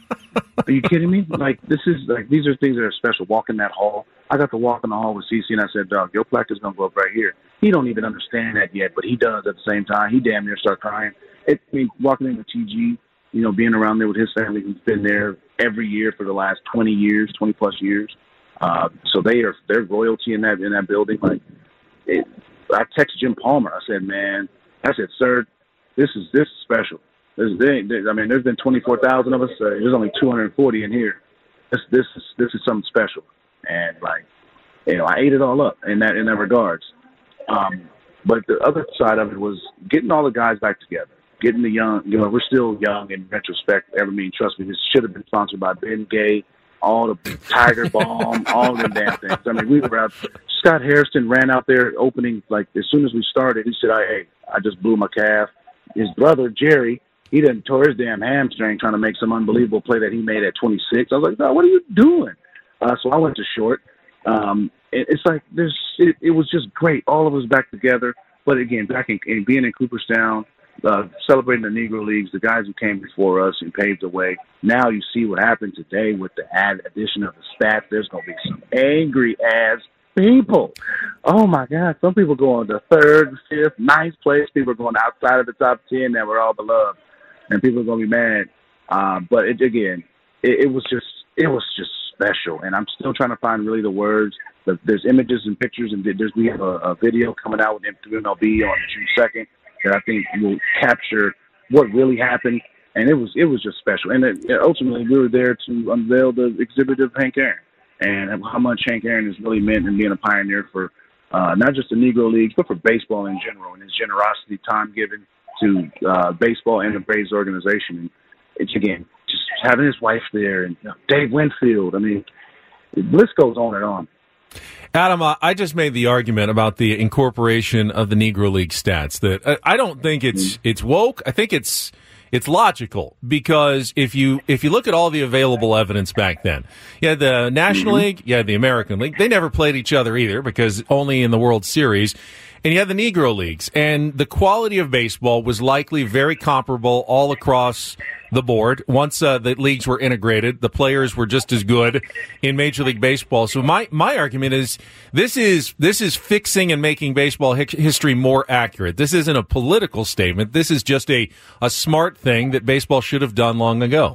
Are you kidding me? Like, this is like these are things that are special. Walking that hall, I got to walk in the hall with C C, and I said, "Dog, your plaque is gonna go up right here." He don't even understand that yet, but he does at the same time. He damn near start crying. It, I mean, walking in with T G, you know, being around there with his family, who's been there every year for the last twenty years, twenty plus years. Uh, so they are they're royalty in that in that building. Like, it, I texted Jim Palmer. I said, "Man," I said, "Sir, this is this is special. There's, there, there, I mean, there's been twenty-four thousand of us. Uh, there's only two hundred forty in here. This this is this is something special." And like, you know, I ate it all up in that in that regards. Um, but the other side of it was getting all the guys back together, getting the young. You know, we're still young in retrospect. I mean, trust me, this should have been sponsored by Ben Gay, all the Tiger Balm, all them damn things. I mean, we were out. Scott Hairston ran out there opening, like, as soon as we started, he said, I, hey, I just blew my calf. His brother, Jerry, he didn't tore his damn hamstring trying to make some unbelievable play that he made at twenty-six. I was like, no, what are you doing? Uh, so I went to short. Um, it, it's like, there's, it, it was just great. All of us back together. But again, back in, in being in Cooperstown, uh, celebrating the Negro Leagues, the guys who came before us and paved the way. Now you see what happened today with the add addition of the stats. There's going to be some angry ass people. Oh my God! Some people going to third, fifth, ninth place. People are going outside of the top ten that were all beloved, and people are going to be mad. Uh, but it, again, it, it was just it was just special, and I'm still trying to find really the words. There's images and pictures, and there's we have a, a video coming out with M L B on June second that I think will capture what really happened. And it was it was just special. And it, ultimately, we were there to unveil the exhibit of Hank Aaron and how much Hank Aaron has really meant in being a pioneer for uh, not just the Negro Leagues, but for baseball in general, and his generosity, time given to uh, baseball and the Braves organization. And it's, again, just having his wife there and you know, Dave Winfield. I mean, the list goes on and on. Adam, uh, I just made the argument about the incorporation of the Negro League stats. That uh, I don't think it's it's woke. I think it's it's logical because if you if you look at all the available evidence back then, you had the National mm-hmm. League, you had the American League. They never played each other either because only in the World Series. And you had the Negro Leagues, and the quality of baseball was likely very comparable all across the board. Once uh, the leagues were integrated, the players were just as good in Major League Baseball. So my, my argument is this is this is fixing and making baseball hi- history more accurate. This isn't a political statement. This is just a, a smart thing that baseball should have done long ago.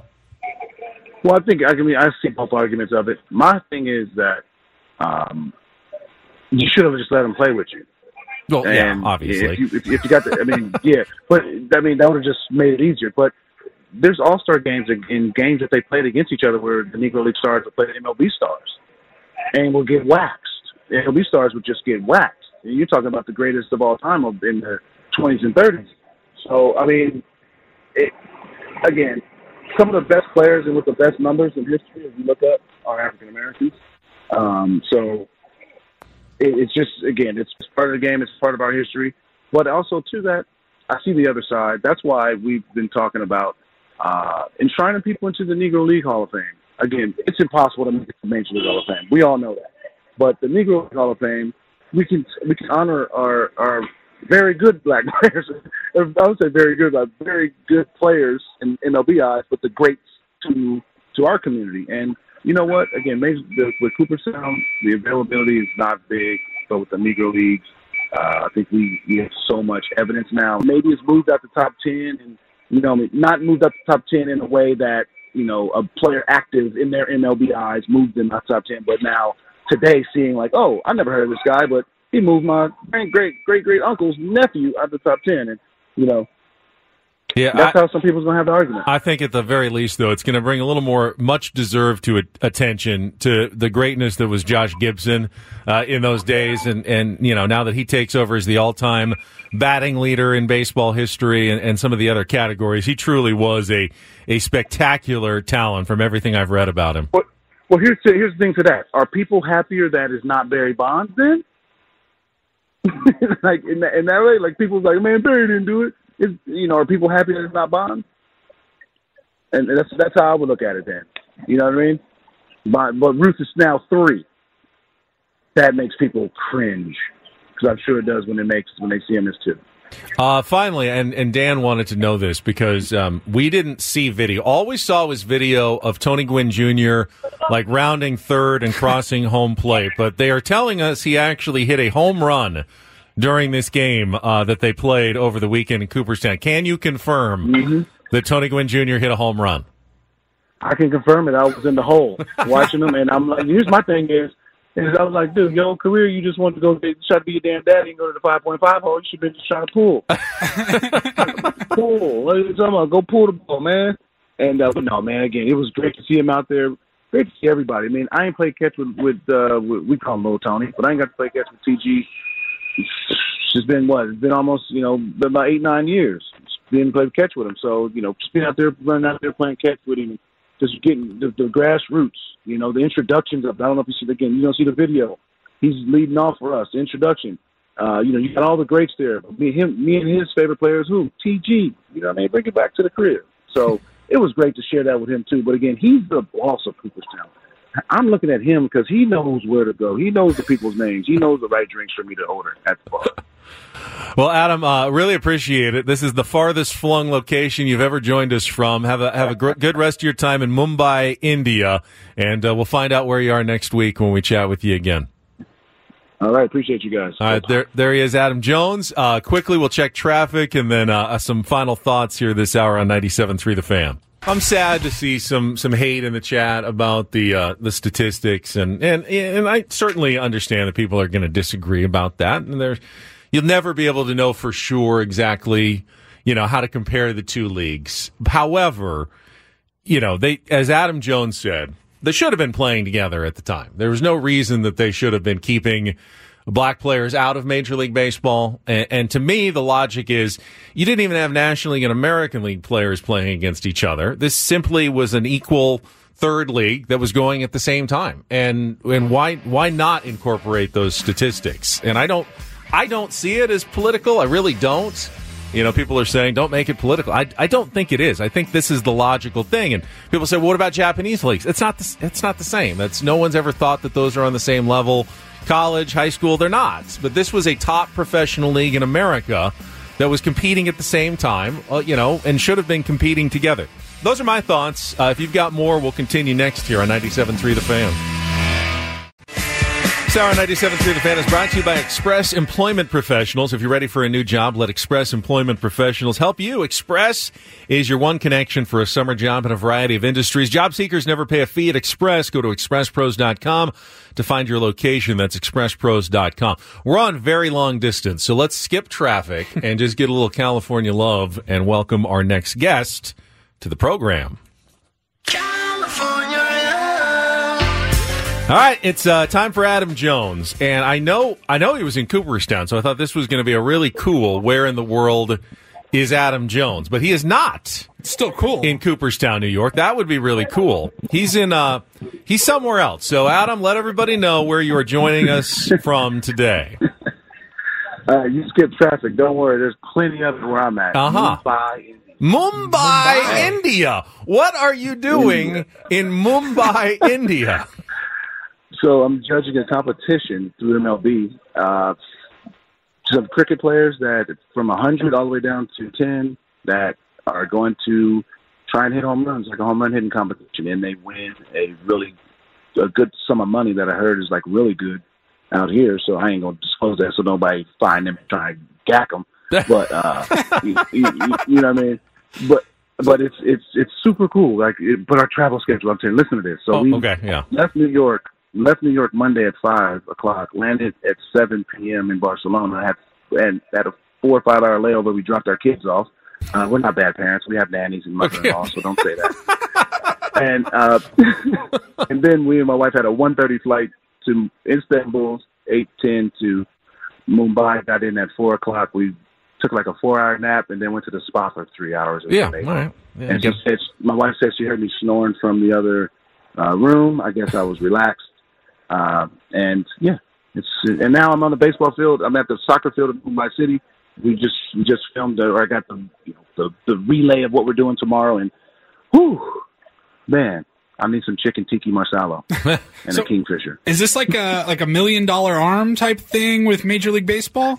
Well, I think I mean I see both arguments of it. My thing is that um, you should have just let them play with you. Well, and yeah, obviously. If you, if, if you got the, I mean, yeah, but I mean that would have just made it easier. But there's All-Star games in, in games that they played against each other where the Negro League stars would play the M L B stars and will get waxed. The M L B stars would just get waxed. And you're talking about the greatest of all time in the twenties and thirties. So I mean, it, again, some of the best players and with the best numbers in history, if you look up, are African Americans. Um, so. It's just, again, it's part of the game. It's part of our history. But also, to that, I see the other side. That's why we've been talking about uh, enshrining people into the Negro League Hall of Fame. Again, it's impossible to make the Major League Hall of Fame. We all know that. But the Negro League Hall of Fame, we can we can honor our our very good black players. I would say very good, like very good players in M L B eyes, but the greats to to our community. And you know what? Again, maybe the, with Cooperstown, the availability is not big, but with the Negro Leagues, uh, I think we, we have so much evidence now. Maybe it's moved out the top ten, and you know, not moved up the top ten in a way that you know a player active in their M L B eyes moved them out the top ten. But now today, seeing like, oh, I never heard of this guy, but he moved my great great great great uncle's nephew out the top ten, and you know. Yeah, that's I, how some people's going to have the argument. I think at the very least, though, it's going to bring a little more much deserved to attention to the greatness that was Josh Gibson uh, in those days. And, and, you know, now that he takes over as the all-time batting leader in baseball history and, and some of the other categories, he truly was a, a spectacular talent from everything I've read about him. Well, well here's, the, here's the thing to that. Are people happier that it's not Barry Bonds then? like in that, in that way? Like people's like, man, Barry didn't do it. Is, you know, are people happy that it's not Bonds? And that's that's how I would look at it then. You know what I mean? But, but Ruth is now three. That makes people cringe, because I'm sure it does when it makes when they see him as two. Uh, finally, and, and Dan wanted to know this because um, we didn't see video. All we saw was video of Tony Gwynn Junior like rounding third and crossing home plate. But they are telling us he actually hit a home run during this game uh, that they played over the weekend in Cooperstown. Can you confirm mm-hmm. that Tony Gwynn Junior hit a home run? I can confirm it. I was in the hole watching them, and I'm like, here's my thing is, is I was like, dude, your whole career, you just want to go get, try to be your damn daddy and go to the five point five hole. You should have been just trying to pull. Pull. What are you talking about? Go pull the ball, man. And, uh, but no, man, again, it was great to see him out there. Great to see everybody. I mean, I ain't played catch with, with, uh, with we call him Little Tony, but I ain't got to play catch with T G. It's been what? It's been almost, you know, been about eight, nine years. Been playing catch with him. So, you know, just being out there, running out there playing catch with him, just getting the, the grassroots, you know, the introductions of, I don't know if you see, again, you don't see the video. He's leading off for us, the introduction. Uh, you know, you got all the greats there. Me, him, me and his favorite players, who? T G. You know what I mean? Bring it back to the crib. So it was great to share that with him, too. But, again, he's the boss of Cooperstown. I'm looking at him because he knows where to go. He knows the people's names. He knows the right drinks for me to order at the bar. Well, Adam, uh, really appreciate it. This is the farthest flung location you've ever joined us from. Have a have a gr- good rest of your time in Mumbai, India, and uh, we'll find out where you are next week when we chat with you again. All right, appreciate you guys. All right, there there he is, Adam Jones. Uh, quickly, we'll check traffic and then uh, some final thoughts here this hour on ninety-seven point three The Fan. I'm sad to see some, some hate in the chat about the uh, the statistics, and, and and I certainly understand that people are going to disagree about that. And there's you'll never be able to know for sure exactly, you know, how to compare the two leagues. However, you know, they, as Adam Jones said, they should have been playing together at the time. There was no reason that they should have been keeping black players out of Major League Baseball. And, and to me, the logic is you didn't even have National League and American League players playing against each other. This simply was an equal third league that was going at the same time. And and why why not incorporate those statistics? And I don't I don't see it as political. I really don't. You know, people are saying, don't make it political. I, I don't think it is. I think this is the logical thing. And people say, well, what about Japanese leagues? It's not the, it's not the same. That's, no one's ever thought that those are on the same level. College, high school, they're not. But this was a top professional league in America that was competing at the same time, uh, you know, and should have been competing together. Those are my thoughts. Uh, if you've got more, we'll continue next here on ninety-seven point three The Fan. This hour on ninety-seven point three The Fan is brought to you by Express Employment Professionals. If you're ready for a new job, let Express Employment Professionals help you. Express is your one connection for a summer job in a variety of industries. Job seekers never pay a fee at Express. Go to express pros dot com to find your location. That's express pros dot com. We're on very long distance, so let's skip traffic and just get a little California love and welcome our next guest to the program. All right, it's uh, time for Adam Jones, and I know I know he was in Cooperstown, so I thought this was going to be a really cool where in the world is Adam Jones, but he is not. It's still cool in Cooperstown, New York. That would be really cool. He's in uh, he's somewhere else. So Adam, let everybody know where you are joining us from today. Uh, you skip traffic. Don't worry. There's plenty of it where I'm at. Uh-huh. Mumbai, India. Mumbai, Mumbai, India. What are you doing India. in Mumbai, India? So I'm judging a competition through M L B. Uh, some cricket players that from one hundred all the way down to ten that are going to try and hit home runs, like a home run hitting competition, and they win a really a good sum of money that I heard is like really good out here. So I ain't gonna disclose that so nobody find them and try and gack them. But uh, you, you, you know what I mean. But but it's it's it's super cool. Like, it, but our travel schedule. I'm saying, listen to this. So oh, we okay, yeah. left New York. Left New York Monday at five o'clock. Landed at seven p.m. in Barcelona. Had and had a four or five hour layover. We dropped our kids off. Uh, we're not bad parents. We have nannies and mother-in-law, okay. So don't say that. and uh, and then we and my wife had a one thirty flight to Istanbul, eight ten to Mumbai. Got in at four o'clock. We took like a four-hour nap and then went to the spa for three hours. Yeah, all right. Yeah, and she said, my wife said she heard me snoring from the other uh, room. I guess I was relaxed. Uh, and, yeah. it's And now I'm on the baseball field. I'm at the soccer field in Mumbai City. We just we just filmed, the, or I got the, you know, the the relay of what we're doing tomorrow. And, whew, man, I need some chicken tiki marsala and so, a kingfisher. Is this like a like a million-dollar arm type thing with Major League Baseball?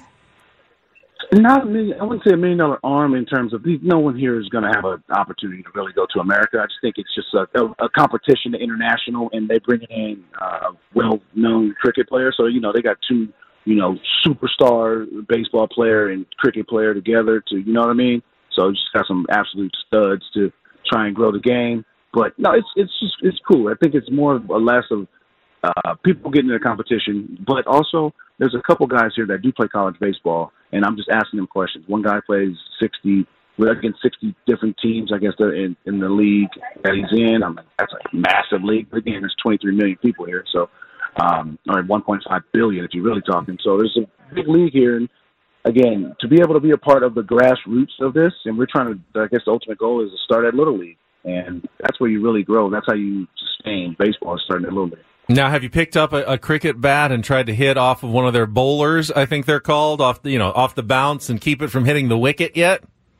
Not a million, I wouldn't say a million dollar arm in terms of no one here is going to have an opportunity to really go to America. I just think it's just a, a, a competition to international, and they bring in uh, well-known cricket players. So, you know, they got two, you know, superstar baseball player and cricket player together to, you know what I mean? So just got some absolute studs to try and grow the game. But no, it's it's just it's cool. I think it's more or less of uh, people getting in a competition, but also there's a couple guys here that do play college baseball, and I'm just asking them questions. One guy plays sixty, we're against sixty different teams, I guess, they're in, in the league that he's in. I'm like, that's a massive league. But again, there's twenty-three million people here, so um, or one point five billion if you're really talking. So there's a big league here, and again, to be able to be a part of the grassroots of this, and we're trying to, I guess the ultimate goal is to start at Little League, and that's where you really grow. That's how you sustain baseball, is starting at Little League. Now, have you picked up a, a cricket bat and tried to hit off of one of their bowlers, I think they're called, off the, you know, off the bounce and keep it from hitting the wicket yet?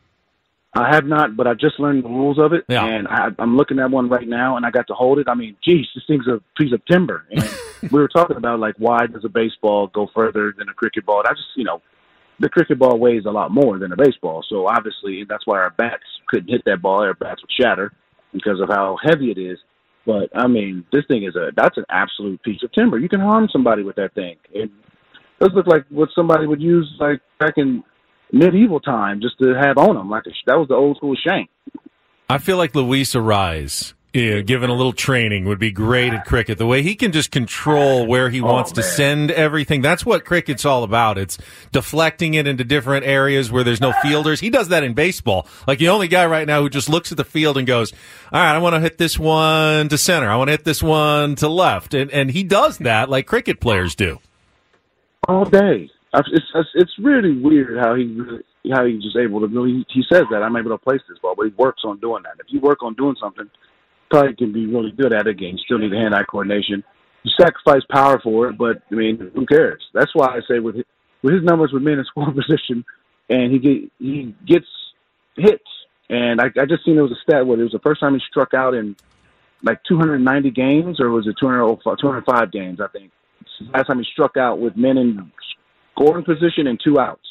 I have not, but I just learned the rules of it, yeah. and I, I'm looking at one right now, and I got to hold it. I mean, geez, this thing's a piece of timber. And we were talking about, like, why does a baseball go further than a cricket ball? And I just, you know, the cricket ball weighs a lot more than a baseball, so obviously that's why our bats couldn't hit that ball. Our bats would shatter because of how heavy it is. But, I mean, this thing is a, that's an absolute piece of timber. You can harm somebody with that thing. It does look like what somebody would use, like, back in medieval time just to have on them. Like a, that was the old school shank. I feel like Luis Arraez, yeah, given a little training, would be great at cricket. The way he can just control where he oh, wants man. to send everything. That's what cricket's all about. It's deflecting it into different areas where there's no fielders. He does that in baseball. Like the only guy right now who just looks at the field and goes, all right, I want to hit this one to center. I want to hit this one to left. And, and he does that like cricket players do. All day. It's, it's, it's really weird how he how he's just able to really, he says that I'm able to place this ball, but he works on doing that. If you work on doing something, probably can be really good at it. Again, still need the hand-eye coordination. You sacrifice power for it, but I mean, who cares? That's why I say with his, with his numbers with men in scoring position, and he get, he gets hits. And I, I just seen there was a stat where it was the first time he struck out in like two hundred ninety games, or was it two hundred, two hundred five games? I think it's the last time he struck out with men in scoring position and two outs.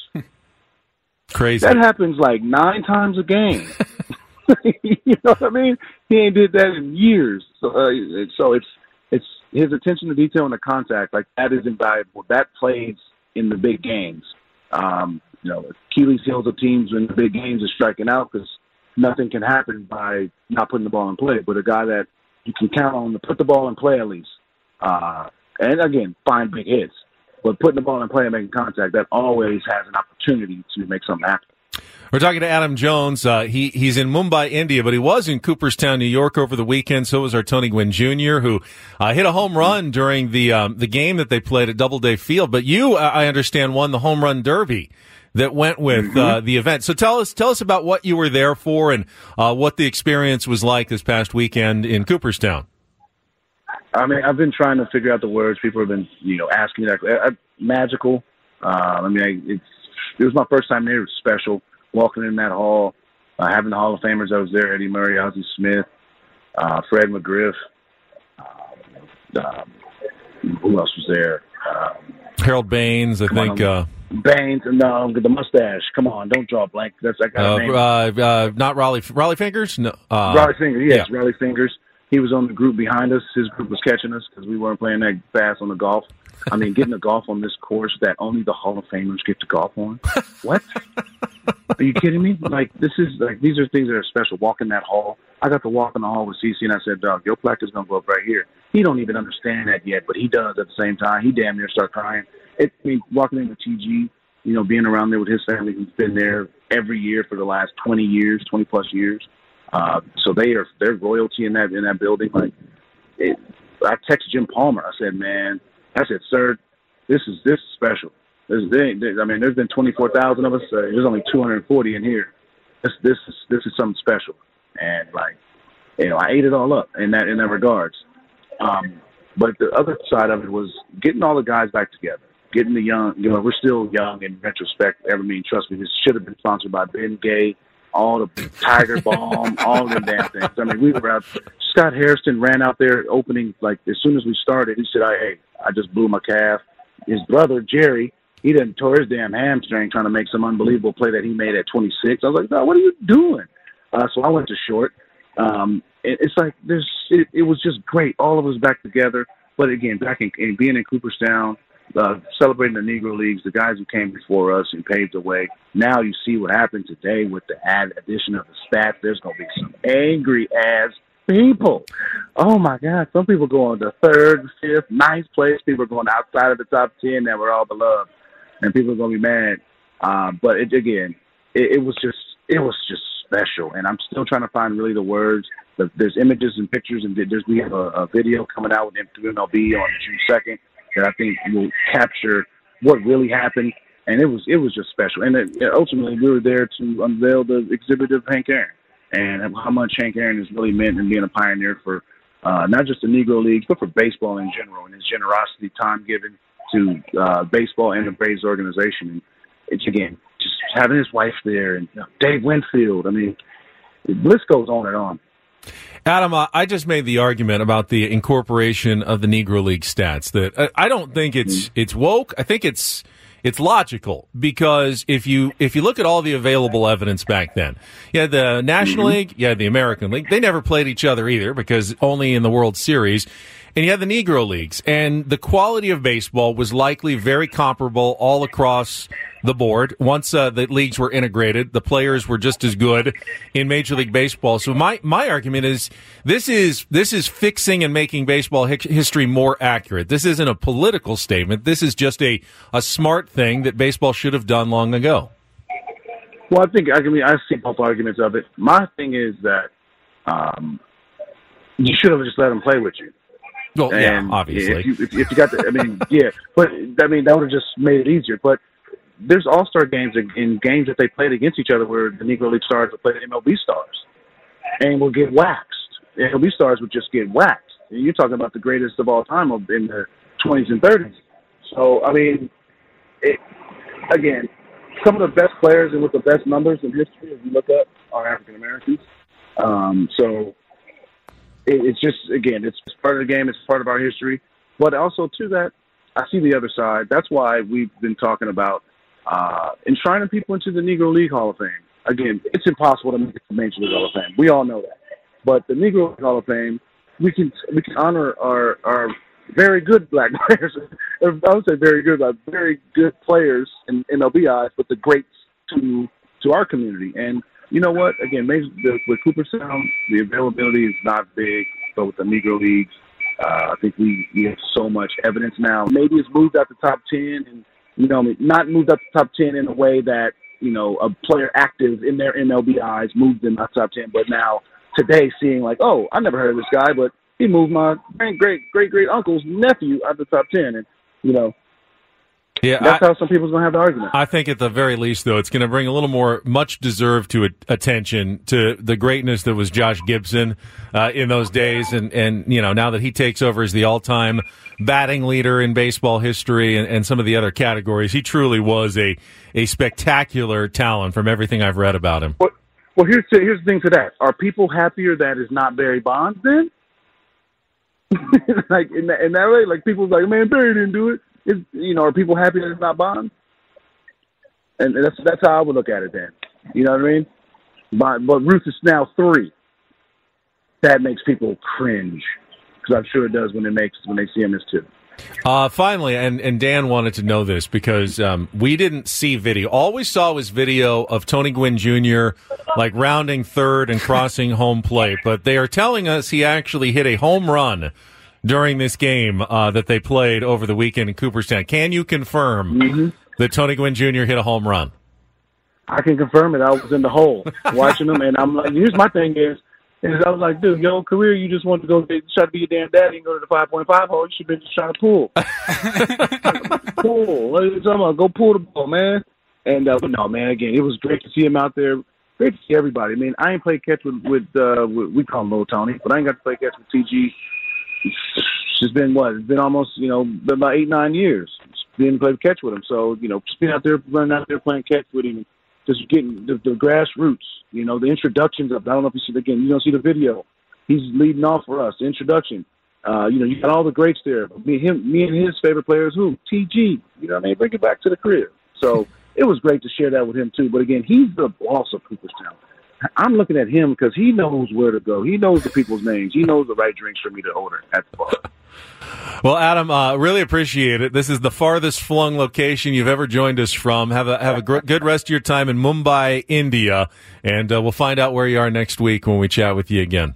Crazy. That happens like nine times a game. You know what I mean? He ain't did that in years. So, uh, so it's it's his attention to detail and the contact. Like that is invaluable. That plays in the big games. Um, you know, Achilles heels of teams in the big games is striking out because nothing can happen by not putting the ball in play. But a guy that you can count on to put the ball in play at least, uh, and again find big hits. But putting the ball in play and making contact, that always has an opportunity to make something happen. We're talking to Adam Jones. Uh, he he's in Mumbai, India, but he was in Cooperstown, New York over the weekend. So was our Tony Gwynn Junior, who uh, hit a home run during the um, the game that they played at Doubleday Field. But you, uh, I understand, won the home run derby that went with mm-hmm. uh, the event. So tell us tell us about what you were there for and uh, what the experience was like this past weekend in Cooperstown. I mean, I've been trying to figure out the words. People have been, you know, asking me that. Uh, magical. Uh, I mean, I, it's it was my first time there. It was special. Walking in that hall, uh, having the Hall of Famers that was there, Eddie Murray, Ozzie Smith, uh, Fred McGriff. Um, um, who else was there? Um, Harold Baines, I think. Uh, Baines, and um, the mustache. Come on, don't draw a blank. That's that guy's uh, name. Uh, uh, not Raleigh. Raleigh Fingers. No. Uh, Raleigh Fingers. Yes, yeah. Raleigh Fingers. He was on the group behind us. His group was catching us because we weren't playing that fast on the golf. I mean, getting a golf on this course that only the Hall of Famers get to golf on. What? Are you kidding me? Like, this is like these are things that are special. Walking that hall. I got to walk in the hall with C C, and I said, "Dog, your plaque is gonna go up right here." He don't even understand that yet, but he does at the same time. He damn near start crying. It, I mean, walking in with T G, you know, being around there with his family, who's been there every year for the last twenty years, twenty plus years. Uh, so they are they're royalty in that in that building. Like, it, I texted Jim Palmer. I said, "Man," I said, "Sir, this is this is special. This, this, I mean, there's been twenty-four thousand of us. Uh, there's only two hundred forty in here. This this is this is something special." And like, you know, I ate it all up in that in that regards. Um, but the other side of it was getting all the guys back together, getting the young. You know, we're still young in retrospect. I mean, trust me, this should have been sponsored by Ben Gay, all the Tiger Balm, all them damn things. I mean, we were out. Scott Hairston ran out there opening, like, as soon as we started, he said, I, hey, I just blew my calf. His brother, Jerry, he done tore his damn hamstring trying to make some unbelievable play that he made at twenty-six. I was like, no, what are you doing? Uh, so I went to short. Um, it, it's like there's, it, it was just great. All of us back together. But again, back in, in being in Cooperstown, uh, celebrating the Negro Leagues, the guys who came before us and paved the way. Now you see what happened today with the add addition of the stats. There's going to be some angry ass people. Oh my God. Some people going to third, fifth, ninth place. People are going outside of the top ten that were all beloved. And people are going to be mad. Um, but it, again, it, it was just, it was just special. And I'm still trying to find really the words. But there's images and pictures, and there's, we have a, a video coming out with M L B on June second that I think will capture what really happened. And it was, it was just special. And it, ultimately we were there to unveil the exhibit of Hank Aaron and how much Hank Aaron has really meant in being a pioneer for uh, not just the Negro Leagues, but for baseball in general, and his generosity, time given to uh, baseball and the Braves organization. And it's, again, just having his wife there and you know, Dave Winfield. I mean, the list goes on and on. Adam, uh, I just made the argument about the incorporation of the Negro League stats. That uh, I don't think it's it's woke. I think it's it's logical because if you if you look at all the available evidence back then, you had the National mm-hmm. League, you had the American League. They never played each other either because only in the World Series. And you had the Negro Leagues, and the quality of baseball was likely very comparable all across the board. Once uh, the leagues were integrated, the players were just as good in Major League Baseball. So my my argument is this is this is fixing and making baseball history more accurate. This isn't a political statement. This is just a a smart thing that baseball should have done long ago. Well, I think I mean I see both arguments of it. My thing is that um, you should have just let them play with you. Well, and yeah, obviously. If you, if, if you got the, I mean, yeah, but I mean that would have just made it easier. But there's all-star games in games that they played against each other where the Negro League stars would play the M L B stars and will get waxed. The M L B stars would just get waxed. And you're talking about the greatest of all time in the twenties and thirties. So I mean, it, again, some of the best players and with the best numbers in history, if you look up, are African Americans. Um, so. It's just, again, it's part of the game. It's part of our history. But also, to that, I see the other side. That's why we've been talking about uh, enshrining people into the Negro League Hall of Fame. Again, it's impossible to make the Major League Hall of Fame. We all know that. But the Negro League Hall of Fame, we can we can honor our, our very good black players. I would say very good, but very good players in M L B eyes, but the greats to to our community. And you know what? Again, maybe the, with Cooperstown, the availability is not big, but with the Negro Leagues, uh, I think we, we have so much evidence now. Maybe it's moved out the top ten, and you know, not moved out the top ten in a way that you know a player active in their M L B eyes moved in the top ten. But now today, seeing like, oh, I never heard of this guy, but he moved my great great great great uncle's nephew out the top ten, and you know. Yeah, that's I, how some people's going to have the argument. I think at the very least, though, it's going to bring a little more much deserved to attention to the greatness that was Josh Gibson uh, in those days. And, and, you know, now that he takes over as the all-time batting leader in baseball history and, and some of the other categories, he truly was a, a spectacular talent from everything I've read about him. But, Well, here's the, here's the thing to that. Are people happier that it's not Barry Bonds then? Like in that, in that way, like people's like, man, Barry didn't do it. It's, you know, are people happy that it's not Bonds? And that's that's how I would look at it then. You know what I mean? But, but Ruth is now three. That makes people cringe, because I'm sure it does when it makes when they see him as two. Uh, finally, and, and Dan wanted to know this because um, we didn't see video. All we saw was video of Tony Gwynn Junior like rounding third and crossing home plate. But they are telling us he actually hit a home run during this game uh, that they played over the weekend in Cooperstown. Can you confirm mm-hmm. that Tony Gwynn Junior hit a home run? I can confirm it. I was in the hole watching him, and I'm like, here's my thing is, is I was like, dude, your career, you just want to go get, try to be your damn daddy and go to the five point five hole. You should have been just trying to pull. Pull. What are you talking about? Go pull the ball, man. And, uh, but no, man, again, it was great to see him out there. Great to see everybody. I mean, I ain't played catch with, with, uh, with we call him Little Tony, but I ain't got to play catch with T G. It's been, what, it's been almost, you know, been about eight, nine years. Being played catch with him. So, you know, just being out there, running out there playing catch with him, just getting the, the grassroots, you know, the introductions of, I don't know if you see, again, you don't see the video. He's leading off for us, the introduction. Uh, you know, you got all the greats there. Me, him, me and his favorite players, who? T G. You know what I mean? Bring it back to the crib. So it was great to share that with him, too. But, again, he's the boss of Cooperstown. I'm looking at him because he knows where to go. He knows the people's names. He knows the right drinks for me to order at the bar. Well, Adam, uh, really appreciate it. This is the farthest flung location you've ever joined us from. Have a have a gr- good rest of your time in Mumbai, India, and uh, we'll find out where you are next week when we chat with you again.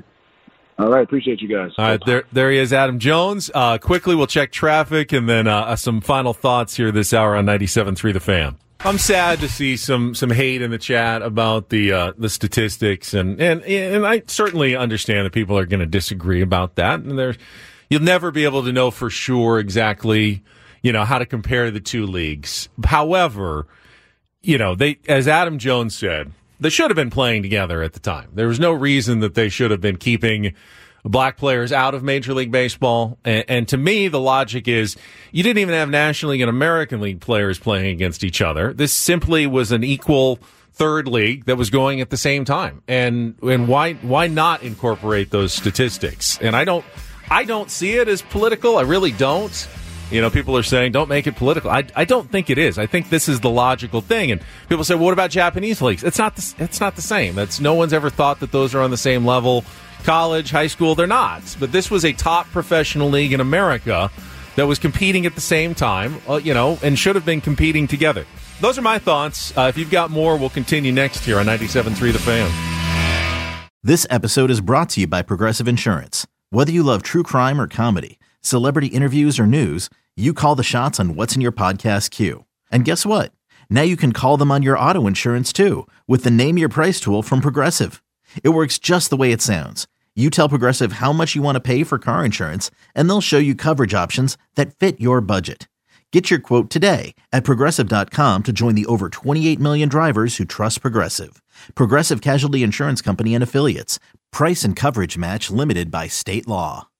All right, appreciate you guys. All right, there there he is, Adam Jones. Uh, quickly, we'll check traffic and then uh, some final thoughts here this hour on ninety-seven point three The Fan. I'm sad to see some, some hate in the chat about the uh, the statistics, and, and and I certainly understand that people are going to disagree about that, and there's. You'll never be able to know for sure exactly, you know, how to compare the two leagues. However, you know, they, as Adam Jones said, they should have been playing together at the time. There was no reason that they should have been keeping black players out of Major League Baseball. And, and to me, the logic is you didn't even have National League and American League players playing against each other. This simply was an equal third league that was going at the same time. And, and why, why not incorporate those statistics? And I don't, I don't see it as political. I really don't. You know, people are saying, don't make it political. I, I don't think it is. I think this is the logical thing. And people say, well, what about Japanese leagues? It's not the, it's not the same. That's, no one's ever thought that those are on the same level. College, high school, they're not. But this was a top professional league in America that was competing at the same time, uh, you know, and should have been competing together. Those are my thoughts. Uh, if you've got more, we'll continue next here on ninety-seven point three The Fan. This episode is brought to you by Progressive Insurance. Whether you love true crime or comedy, celebrity interviews or news, you call the shots on what's in your podcast queue. And guess what? Now you can call them on your auto insurance too with the Name Your Price tool from Progressive. It works just the way it sounds. You tell Progressive how much you want to pay for car insurance, and they'll show you coverage options that fit your budget. Get your quote today at Progressive dot com to join the over twenty-eight million drivers who trust Progressive. Progressive Casualty Insurance Company and Affiliates. Price and coverage match limited by state law.